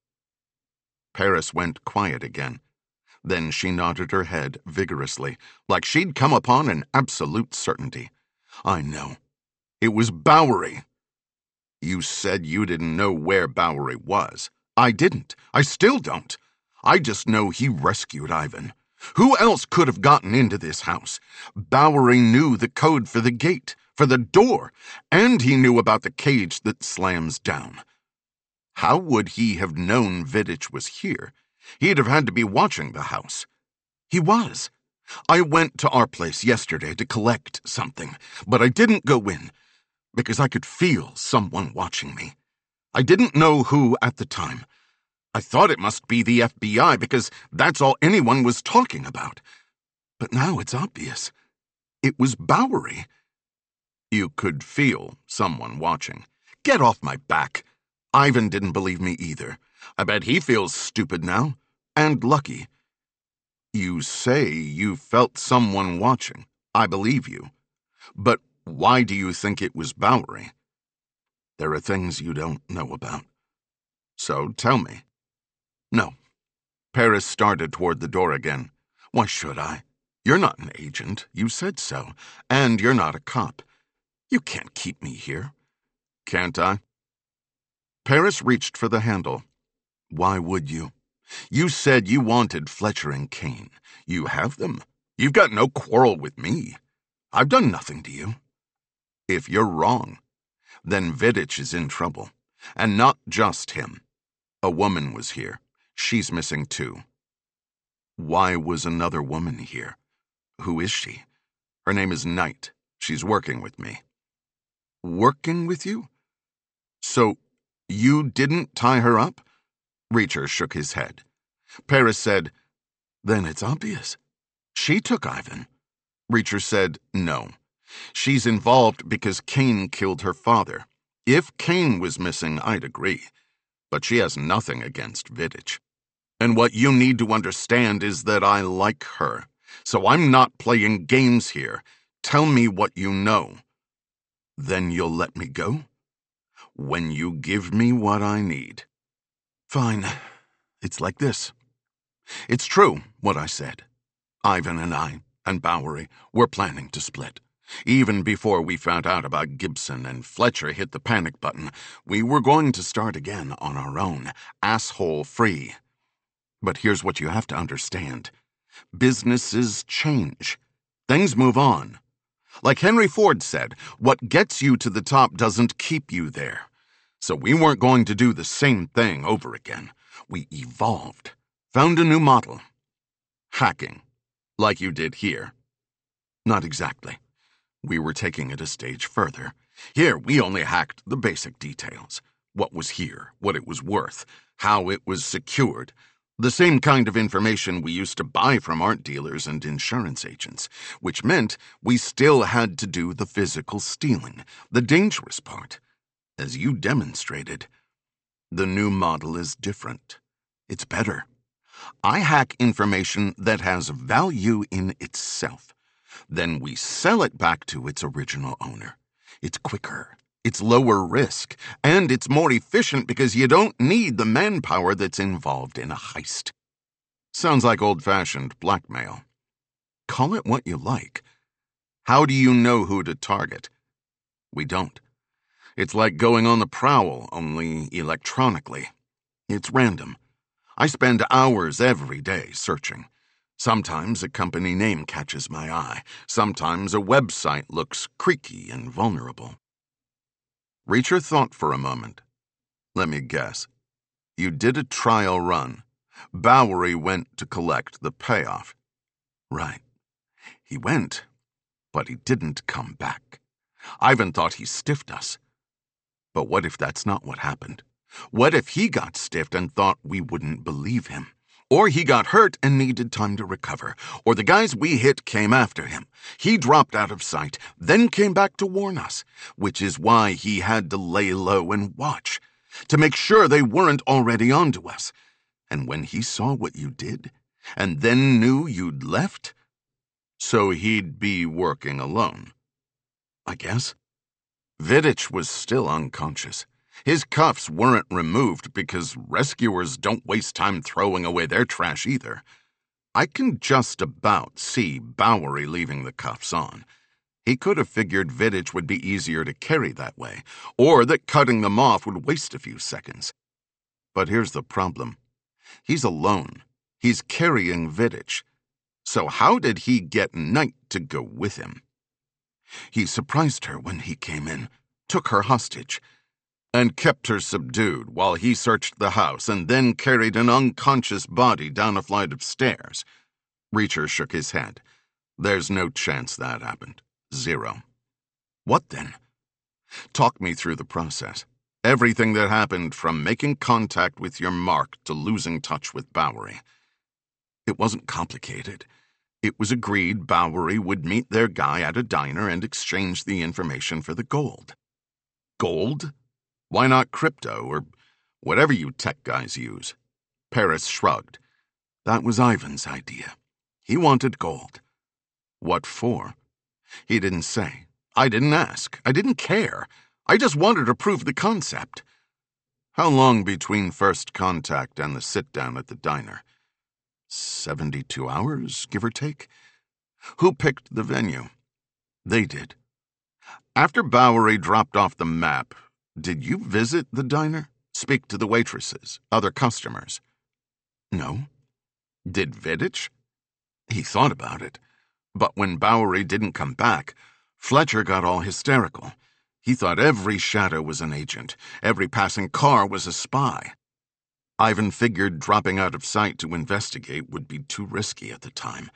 A: Paris went quiet again. Then she nodded her head vigorously, like she'd come upon an absolute certainty. "I know. It was Bowery." "You said you didn't know where Bowery was." "I didn't. I still don't. I just know he rescued Ivan. Who else could have gotten into this house? Bowery knew the code for the gate, for the door, and he knew about the cage that slams down. How would he have known Vidich was here? He'd have had to be watching the house." "He was. I went to our place yesterday to collect something, but I didn't go in, because I could feel someone watching me. I didn't know who at the time. I thought it must be the F B I because that's all anyone was talking about. But now it's obvious. It was Bowery." "You could feel someone watching." "Get off my back. Ivan didn't believe me either. I bet he feels stupid now. And lucky." "You say you felt someone watching. I believe you. But why do you think it was Bowery?" "There are things you don't know about. So tell me." "No." Paris started toward the door again. "Why should I? You're not an agent. You said so. And you're not a cop. You can't keep me here. Can't I? Paris reached for the handle. Why would you? You said you wanted Fletcher and Kane. You have them. You've got no quarrel with me. I've done nothing to you. If you're wrong, then Vidich is in trouble. And not just him. A woman was here. She's missing too. Why was another woman here? Who is she? Her name is Knight. She's working with me. Working with you? So, you didn't tie her up? Reacher shook his head. Paris said, Then it's obvious. She took Ivan. Reacher said, No. She's involved because Kane killed her father. If Kane was missing, I'd agree. But she has nothing against Vidich. And what you need to understand is that I like her. So I'm not playing games here. Tell me what you know. Then you'll let me go? When you give me what I need. Fine. It's like this. It's true, what I said. Ivan and I, and Bowery, were planning to split. Even before we found out about Gibson and Fletcher hit the panic button, we were going to start again on our own, asshole-free. But here's what you have to understand. Businesses change. Things move on. Like Henry Ford said, what gets you to the top doesn't keep you there. So we weren't going to do the same thing over again. We evolved, found a new model. Hacking, like you did here. Not exactly. We were taking it a stage further. Here, we only hacked the basic details. What was here, what it was worth, how it was secured. The same kind of information we used to buy from art dealers and insurance agents, which meant we still had to do the physical stealing, the dangerous part. As you demonstrated, the new model is different. It's better. I hack information that has value in itself. Then we sell it back to its original owner. It's quicker, it's lower risk, and it's more efficient because you don't need the manpower that's involved in a heist. Sounds like old-fashioned blackmail. Call it what you like. How do you know who to target? We don't. It's like going on the prowl, only electronically. It's random. I spend hours every day searching. Sometimes a company name catches my eye. Sometimes a website looks creaky and vulnerable. Reacher thought for a moment. Let me guess. You did a trial run. Bowery went to collect the payoff. Right. He went, but he didn't come back. Ivan thought he stiffed us. But what if that's not what happened? What if he got stiffed and thought we wouldn't believe him? Or he got hurt and needed time to recover. Or the guys we hit came after him. He dropped out of sight, then came back to warn us, which is why he had to lay low and watch, to make sure they weren't already onto us. And when he saw what you did, and then knew you'd left, so he'd be working alone. I guess. Vidich was still unconscious. His cuffs weren't removed because rescuers don't waste time throwing away their trash either. I can just about see Bowery leaving the cuffs on. He could have figured Vidich would be easier to carry that way, or that cutting them off would waste a few seconds. But here's the problem. He's alone. He's carrying Vidich. So how did he get Knight to go with him? He surprised her when he came in, took her hostage, and kept her subdued while he searched the house and then carried an unconscious body down a flight of stairs. Reacher shook his head. There's no chance that happened. Zero. What then? Talk me through the process. Everything that happened from making contact with your mark to losing touch with Bowery. It wasn't complicated. It was agreed Bowery would meet their guy at a diner and exchange the information for the gold. Gold? Why not crypto, or whatever you tech guys use? Paris shrugged. That was Ivan's idea. He wanted gold. What for? He didn't say. I didn't ask. I didn't care. I just wanted to prove the concept. How long between first contact and the sit-down at the diner? Seventy-two hours, give or take? Who picked the venue? They did. After Bowery dropped off the map, did you visit the diner? Speak to the waitresses, other customers? No. Did Vidic? He thought about it. But when Bowery didn't come back, Fletcher got all hysterical. He thought every shadow was an agent, every passing car was a spy. Ivan figured dropping out of sight to investigate would be too risky at the time.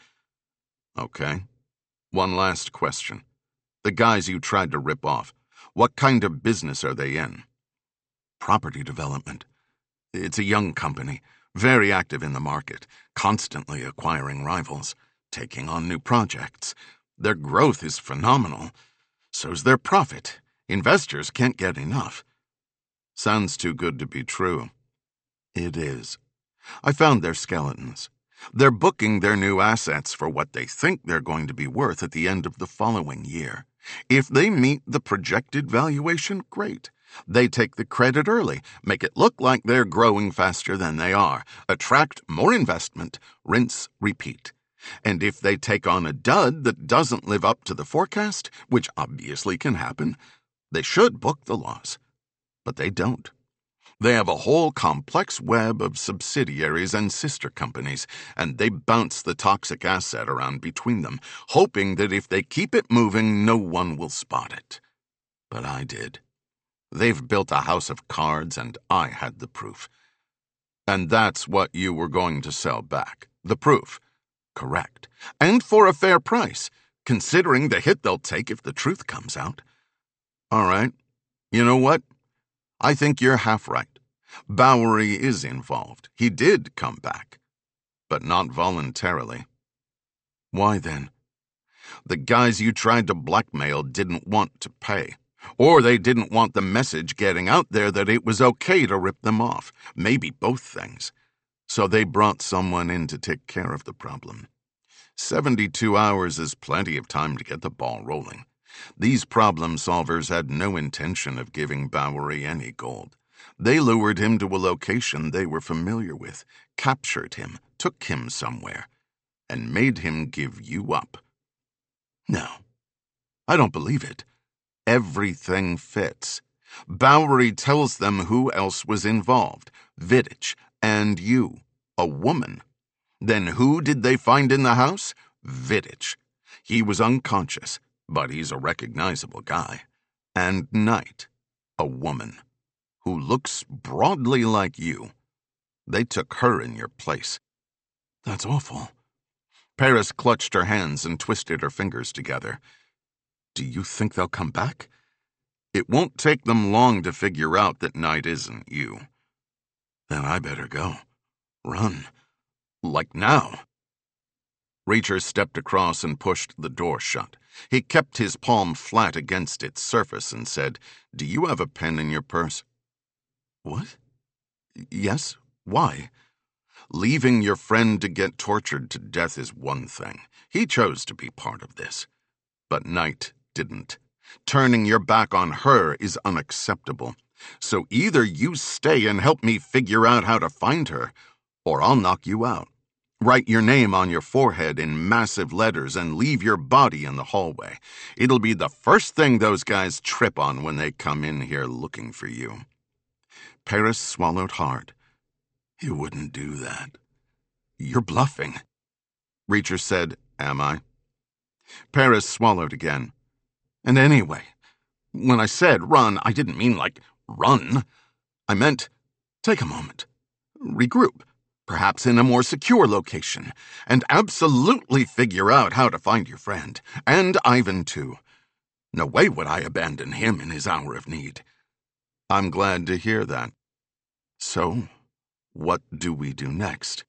A: Okay. One last question. The guys you tried to rip off, what kind of business are they in? Property development. It's a young company, very active in the market, constantly acquiring rivals, taking on new projects. Their growth is phenomenal. So's their profit. Investors can't get enough. Sounds too good to be true. It is. I found their skeletons. They're booking their new assets for what they think they're going to be worth at the end of the following year. If they meet the projected valuation, great. They take the credit early, make it look like they're growing faster than they are, attract more investment, rinse, repeat. And if they take on a dud that doesn't live up to the forecast, which obviously can happen, they should book the loss. But they don't. They have a whole complex web of subsidiaries and sister companies, and they bounce the toxic asset around between them, hoping that if they keep it moving, no one will spot it. But I did. They've built a house of cards, and I had the proof. And that's what you were going to sell back. The proof. Correct. And for a fair price, considering the hit they'll take if the truth comes out. All right. You know what? I think you're half right. Bowery is involved. He did come back. But not voluntarily. Why then? The guys you tried to blackmail didn't want to pay. Or they didn't want the message getting out there that it was okay to rip them off. Maybe both things. So they brought someone in to take care of the problem. Seventy-two hours is plenty of time to get the ball rolling. These problem solvers had no intention of giving Bowery any gold. They lured him to a location they were familiar with, captured him, took him somewhere, and made him give you up. No, I don't believe it. Everything fits. Bowery tells them who else was involved, Vidic, and you, a woman. Then who did they find in the house? Vidic. He was unconscious, but he's a recognizable guy. And Knight, a woman, who looks broadly like you. They took her in your place. That's awful. Paris clutched her hands and twisted her fingers together. Do you think they'll come back? It won't take them long to figure out that Knight isn't you. Then I better go. Run. Like now. Reacher stepped across and pushed the door shut. He kept his palm flat against its surface and said, Do you have a pen in your purse? What? Yes. Why? Leaving your friend to get tortured to death is one thing. He chose to be part of this. But Knight didn't. Turning your back on her is unacceptable. So either you stay and help me figure out how to find her, or I'll knock you out. Write your name on your forehead in massive letters and leave your body in the hallway. It'll be the first thing those guys trip on when they come in here looking for you. Paris swallowed hard. You wouldn't do that. You're bluffing. Reacher said, Am I? Paris swallowed again. And anyway, when I said run, I didn't mean like run. I meant take a moment, regroup, perhaps in a more secure location, and absolutely figure out how to find your friend, and Ivan too. No way would I abandon him in his hour of need. I'm glad to hear that. So, what do we do next?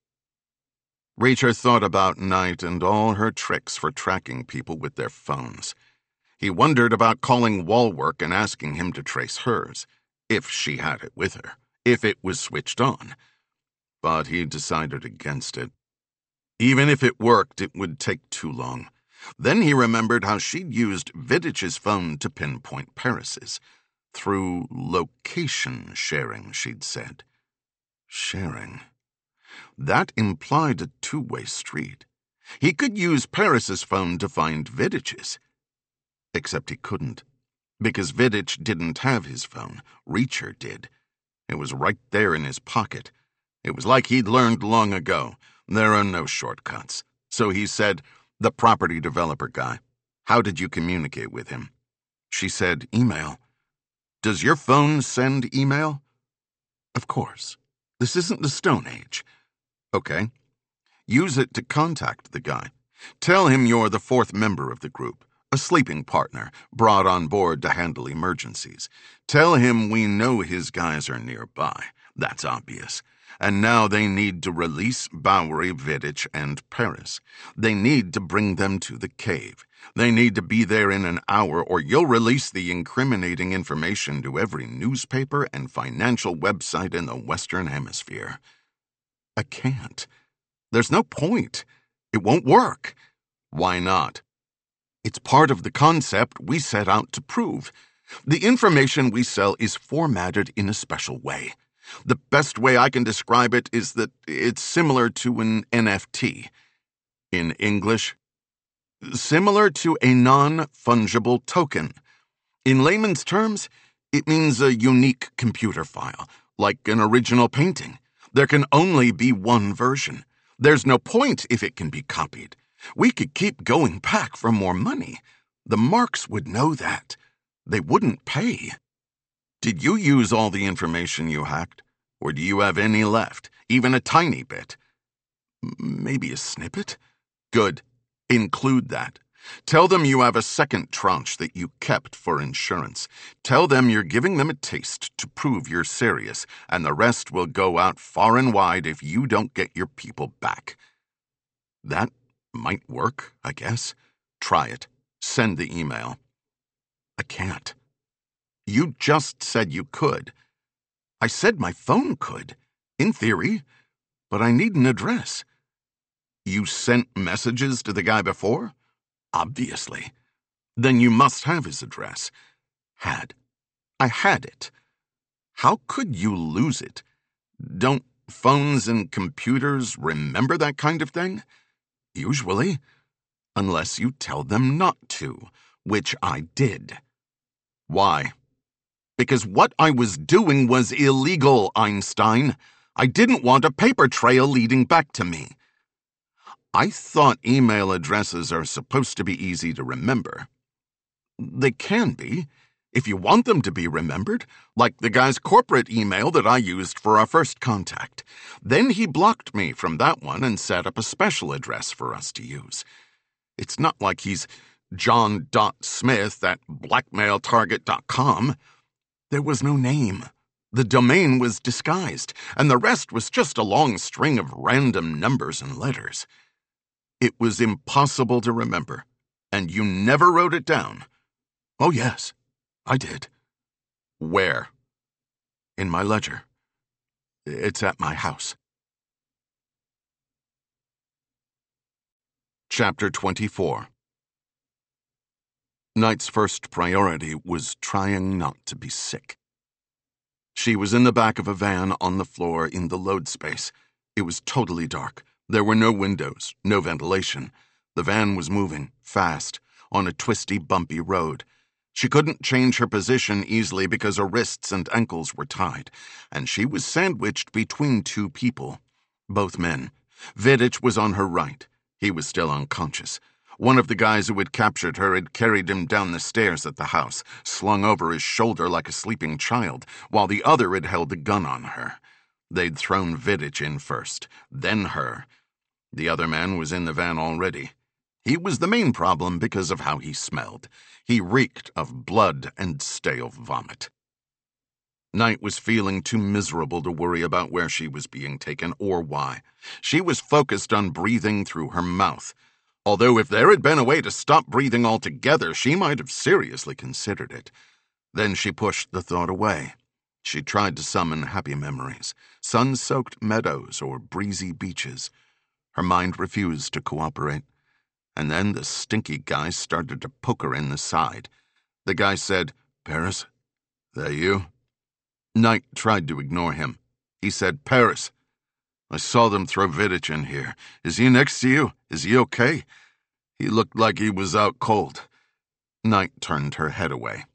A: Reacher thought about Knight and all her tricks for tracking people with their phones. He wondered about calling Wallwork and asking him to trace hers, if she had it with her, if it was switched on. But he decided against it. Even if it worked, it would take too long. Then he remembered how she'd used Vidic's phone to pinpoint Paris's. Through location sharing, she'd said. Sharing. That implied a two-way street. He could use Paris's phone to find Vidic's. Except he couldn't. Because Vidic didn't have his phone. Reacher did. It was right there in his pocket. It was like he'd learned long ago. There are no shortcuts. So he said, "The property developer guy. How did you communicate with him?" She said, "Email." "Does your phone send email?" "Of course. This isn't the Stone Age." "Okay. Use it to contact the guy. Tell him you're the fourth member of the group, a sleeping partner, brought on board to handle emergencies. Tell him we know his guys are nearby. That's obvious. And now they need to release Bowery, Vidic, and Paris. They need to bring them to the cave. They need to be there in an hour, or you'll release the incriminating information to every newspaper and financial website in the Western Hemisphere." "I can't. There's no point. It won't work." "Why not?" "It's part of the concept we set out to prove. The information we sell is formatted in a special way. The best way I can describe it is that it's similar to an N F T. In English, similar to a non-fungible token. In layman's terms, it means a unique computer file, like an original painting. There can only be one version. There's no point if it can be copied. We could keep going back for more money. The marks would know that. They wouldn't pay." "Did you use all the information you hacked? Or do you have any left, even a tiny bit?" "Maybe a snippet." "Good. Include that. Tell them you have a second tranche that you kept for insurance. Tell them you're giving them a taste to prove you're serious, and the rest will go out far and wide if you don't get your people back." "That might work, I guess. Try it. Send the email." "I can't." "You just said you could." "I said my phone could, in theory, but I need an address." "You sent messages to the guy before?" "Obviously." "Then you must have his address." "Had. I had it." "How could you lose it? Don't phones and computers remember that kind of thing?" "Usually. Unless you tell them not to, which I did." "Why?" "Because what I was doing was illegal, Einstein. I didn't want a paper trail leading back to me." "I thought email addresses are supposed to be easy to remember." "They can be, if you want them to be remembered, like the guy's corporate email that I used for our first contact. Then he blocked me from that one and set up a special address for us to use. It's not like he's John Smith at blackmail target dot com. There was no name. The domain was disguised, and the rest was just a long string of random numbers and letters. It was impossible to remember, and you never wrote it down." "Oh, yes, I did." "Where?" "In my ledger. It's at my house." Chapter twenty-four. Knight's first priority was trying not to be sick. She was in the back of a van on the floor in the load space. It was totally dark. There were no windows, no ventilation. The van was moving, fast, on a twisty, bumpy road. She couldn't change her position easily because her wrists and ankles were tied, and she was sandwiched between two people, both men. Vidic was on her right. He was still unconscious. One of the guys who had captured her had carried him down the stairs at the house, slung over his shoulder like a sleeping child, while the other had held the gun on her. They'd thrown Vidic in first, then her. The other man was in the van already. He was the main problem because of how he smelled. He reeked of blood and stale vomit. Knight was feeling too miserable to worry about where she was being taken or why. She was focused on breathing through her mouth. Although if there had been a way to stop breathing altogether, she might have seriously considered it. Then she pushed the thought away. She tried to summon happy memories, sun-soaked meadows or breezy beaches. Her mind refused to cooperate. And then the stinky guy started to poke her in the side. The guy said, "Paris, that you?" Knight tried to ignore him. He said, "Paris, I saw them throw Vidic in here. Is he next to you? Is he okay? He looked like he was out cold." Knight turned her head away.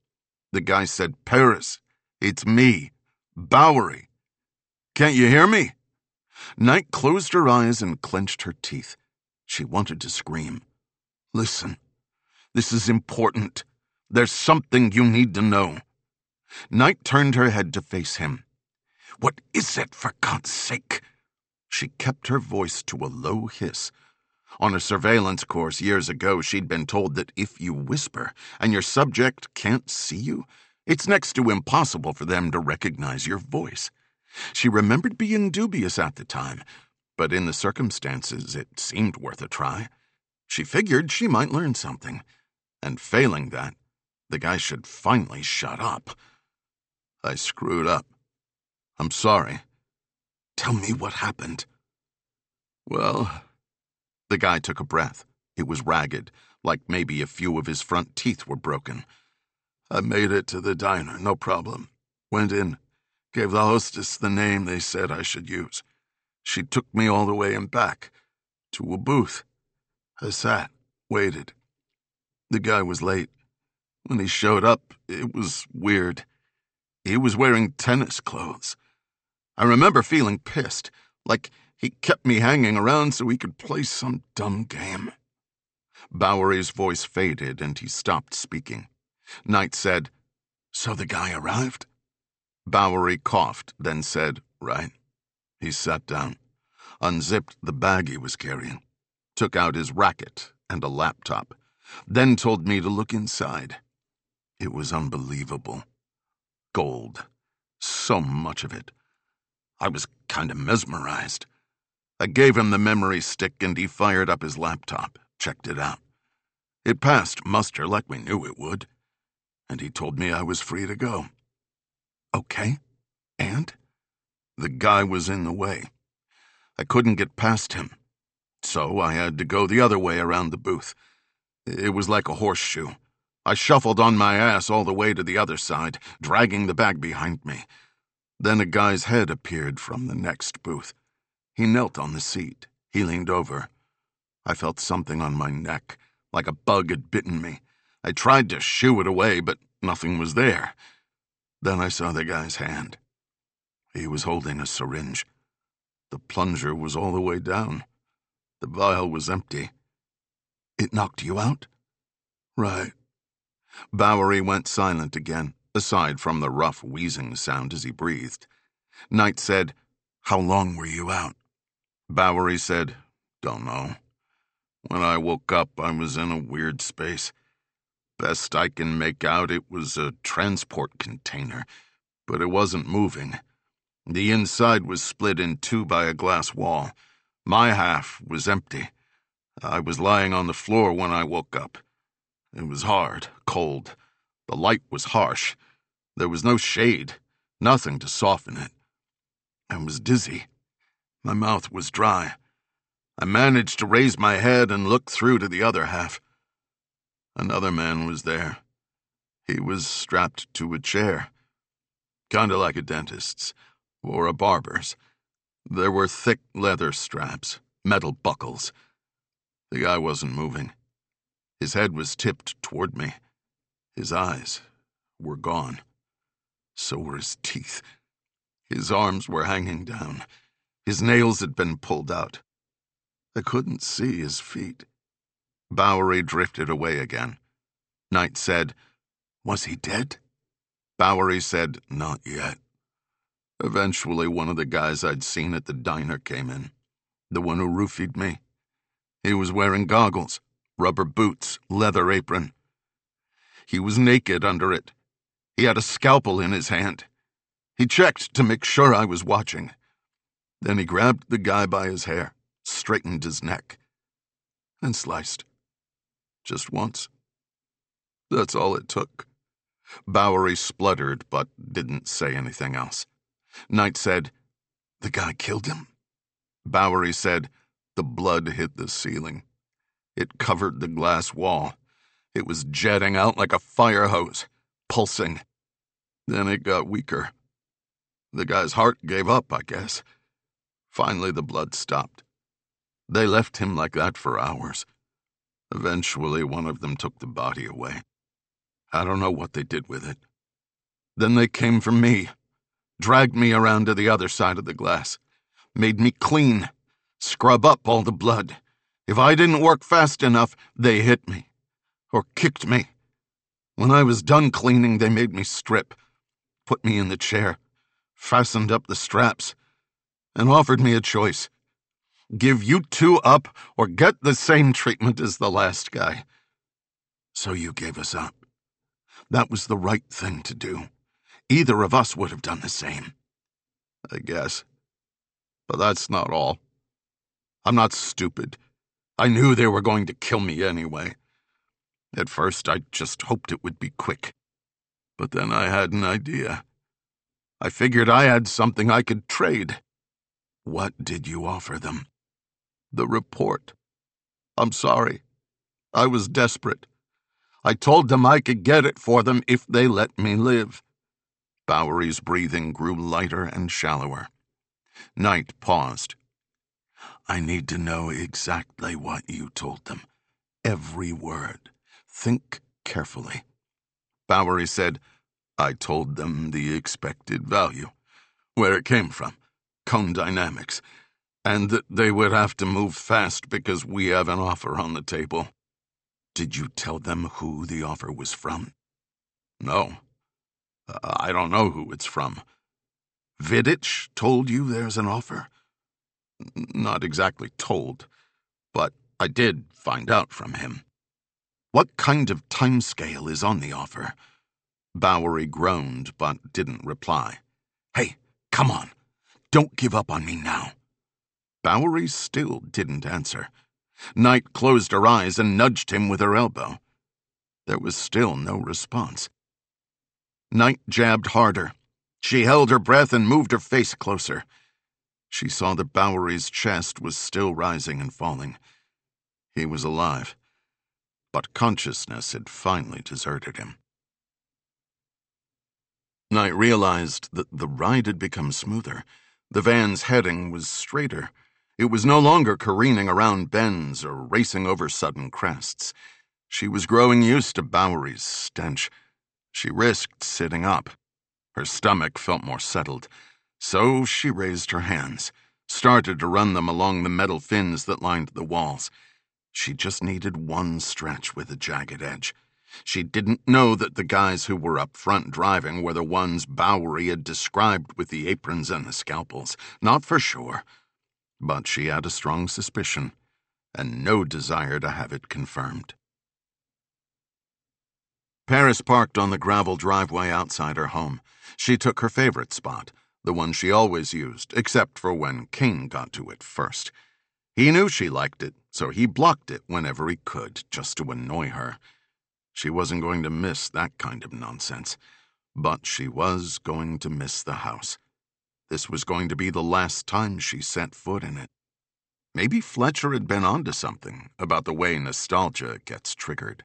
A: The guy said, "Paris, it's me, Bowery. Can't you hear me?" Knight closed her eyes and clenched her teeth. She wanted to scream. "Listen, this is important. There's something you need to know." Knight turned her head to face him. "What is it, for God's sake?" She kept her voice to a low hiss. On a surveillance course years ago, she'd been told that if you whisper and your subject can't see you, it's next to impossible for them to recognize your voice. She remembered being dubious at the time, but in the circumstances, it seemed worth a try. She figured she might learn something, and failing that, the guy should finally shut up. "I screwed up. I'm sorry." "Tell me what happened." "Well..." The guy took a breath. It was ragged, like maybe a few of his front teeth were broken. "I made it to the diner, no problem. Went in, gave the hostess the name they said I should use. She took me all the way and back, to a booth. I sat, waited. The guy was late. When he showed up, it was weird. He was wearing tennis clothes. I remember feeling pissed, like he kept me hanging around so he could play some dumb game." Bowery's voice faded and he stopped speaking. Knight said, "So the guy arrived?" Bowery coughed, then said, "Right." He sat down, unzipped the bag he was carrying, took out his racket and a laptop, then told me to look inside. It was unbelievable. Gold. So much of it. I was kind of mesmerized. I gave him the memory stick and he fired up his laptop, checked it out. It passed muster like we knew it would, and he told me I was free to go. "Okay, and?" "The guy was in the way. I couldn't get past him, so I had to go the other way around the booth. It was like a horseshoe. I shuffled on my ass all the way to the other side, dragging the bag behind me. Then a guy's head appeared from the next booth. He knelt on the seat. He leaned over. I felt something on my neck, like a bug had bitten me. I tried to shoo it away, but nothing was there. Then I saw the guy's hand. He was holding a syringe. The plunger was all the way down. The vial was empty." "It knocked you out?" "Right." Bowery went silent again, aside from the rough wheezing sound as he breathed. Knight said, "How long were you out?" Bowery said, "Don't know. When I woke up, I was in a weird space. Best I can make out, it was a transport container, but it wasn't moving. The inside was split in two by a glass wall. My half was empty. I was lying on the floor when I woke up. It was hard, cold. The light was harsh. There was no shade, nothing to soften it. I was dizzy. My mouth was dry. I managed to raise my head and look through to the other half. Another man was there. He was strapped to a chair, kind of like a dentist's or a barber's. There were thick leather straps, metal buckles. The guy wasn't moving. His head was tipped toward me. His eyes were gone. So were his teeth. His arms were hanging down. His nails had been pulled out. I couldn't see his feet." Bowery drifted away again. Knight said, "Was he dead?" Bowery said, "Not yet." Eventually, one of the guys I'd seen at the diner came in. The one who roofied me. He was wearing goggles, rubber boots, leather apron. He was naked under it. He had a scalpel in his hand. He checked to make sure I was watching. Then he grabbed the guy by his hair, straightened his neck, and sliced. Just once. That's all it took. Bowery spluttered, but didn't say anything else. Knight said, "The guy killed him?" Bowery said, "The blood hit the ceiling. It covered the glass wall. It was jetting out like a fire hose, pulsing. Then it got weaker. The guy's heart gave up, I guess. Finally, the blood stopped. They left him like that for hours. Eventually, one of them took the body away. I don't know what they did with it. Then they came for me, dragged me around to the other side of the glass, made me clean, scrub up all the blood. If I didn't work fast enough, they hit me, or kicked me. When I was done cleaning, they made me strip, put me in the chair, fastened up the straps, and offered me a choice. Give you two up, or get the same treatment as the last guy. So you gave us up. That was the right thing to do. Either of us would have done the same. I guess. But that's not all. I'm not stupid. I knew they were going to kill me anyway. At first, I just hoped it would be quick. But then I had an idea. I figured I had something I could trade. What did you offer them? The report. I'm sorry. I was desperate. I told them I could get it for them if they let me live. Bowery's breathing grew lighter and shallower. Knight paused. I need to know exactly what you told them. Every word. Think carefully. Bowery said, I told them the expected value, where it came from, Cone Dynamics, and that they would have to move fast because we have an offer on the table. Did you tell them who the offer was from? No. I don't know who it's from. Vidich told you there's an offer? Not exactly told, but I did find out from him. What kind of timescale is on the offer? Bowery groaned, but didn't reply. Hey, come on. Don't give up on me now. Bowery still didn't answer. Knight closed her eyes and nudged him with her elbow. There was still no response. Knight jabbed harder. She held her breath and moved her face closer. She saw that Bowery's chest was still rising and falling. He was alive, but consciousness had finally deserted him. Knight realized that the ride had become smoother. The van's heading was straighter. It was no longer careening around bends or racing over sudden crests. She was growing used to Bowery's stench. She risked sitting up. Her stomach felt more settled, so she raised her hands, started to run them along the metal fins that lined the walls. She just needed one stretch with a jagged edge. She didn't know that the guys who were up front driving were the ones Bowery had described with the aprons and the scalpels. Not for sure. But she had a strong suspicion, and no desire to have it confirmed. Paris parked on the gravel driveway outside her home. She took her favorite spot, the one she always used, except for when Kane got to it first. He knew she liked it, so he blocked it whenever he could, just to annoy her. She wasn't going to miss that kind of nonsense, but she was going to miss the house. This was going to be the last time she set foot in it. Maybe Fletcher had been onto something about the way nostalgia gets triggered.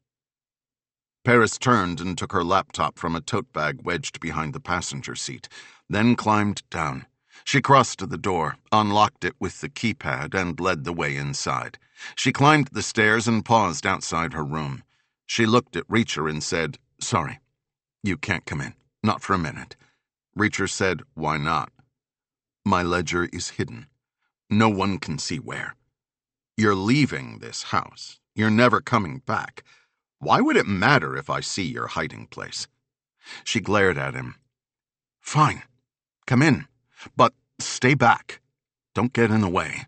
A: Paris turned and took her laptop from a tote bag wedged behind the passenger seat, then climbed down. She crossed to the door, unlocked it with the keypad, and led the way inside. She climbed the stairs and paused outside her room. She looked at Reacher and said, Sorry, you can't come in. Not for a minute. Reacher said, Why not? My ledger is hidden. No one can see where. You're leaving this house. You're never coming back. Why would it matter if I see your hiding place? She glared at him. Fine. Come in. But stay back. Don't get in the way.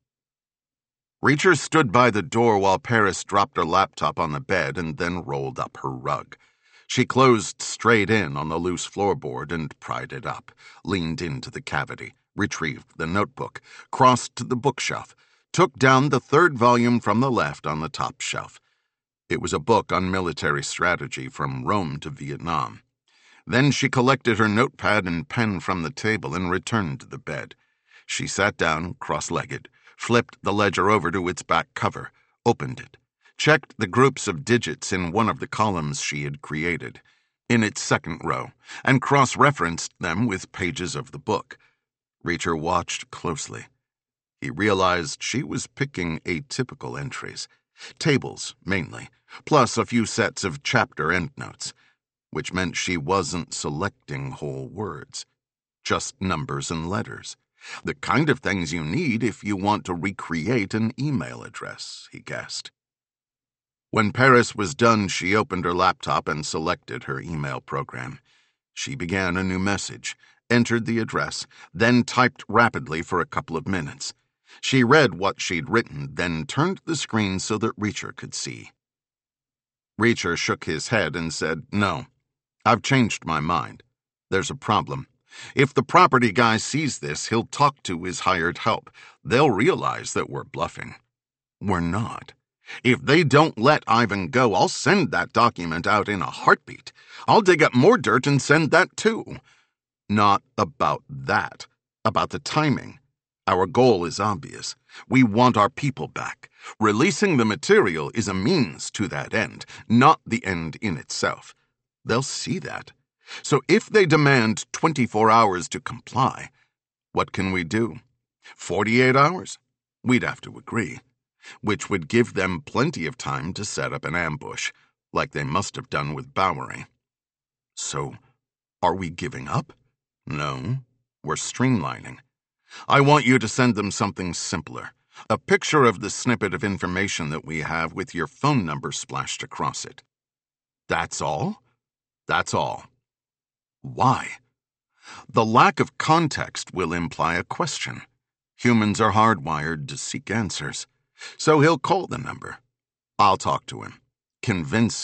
A: Reacher stood by the door while Paris dropped her laptop on the bed and then rolled up her rug. She closed straight in on the loose floorboard and pried it up, leaned into the cavity, retrieved the notebook, crossed to the bookshelf, took down the third volume from the left on the top shelf. It was a book on military strategy from Rome to Vietnam. Then she collected her notepad and pen from the table and returned to the bed. She sat down, cross-legged, flipped the ledger over to its back cover, opened it, checked the groups of digits in one of the columns she had created, in its second row, and cross-referenced them with pages of the book. Reacher watched closely. He realized she was picking atypical entries. Tables, mainly, plus a few sets of chapter endnotes. which meant she wasn't selecting whole words, just numbers and letters. The kind of things you need if you want to recreate an email address, he guessed. When Paris was done, she opened her laptop and selected her email program. She began a new message, entered the address, then typed rapidly for a couple of minutes. She read what she'd written, then turned the screen so that Reacher could see. Reacher shook his head and said, "No, I've changed my mind. There's a problem. If the property guy sees this, he'll talk to his hired help. They'll realize that we're bluffing. We're not. If they don't let Ivan go, I'll send that document out in a heartbeat. I'll dig up more dirt and send that too. Not about that. About the timing. Our goal is obvious. We want our people back. Releasing the material is a means to that end, not the end in itself. They'll see that. So if they demand twenty-four hours to comply, what can we do? forty-eight hours? We'd have to agree, which would give them plenty of time to set up an ambush, like they must have done with Bowery. So, are we giving up? No, we're streamlining. I want you to send them something simpler. A picture of the snippet of information that we have with your phone number splashed across it. That's all? That's all. Why? The lack of context will imply a question. Humans are hardwired to seek answers. So he'll call the number. I'll talk to him. Convince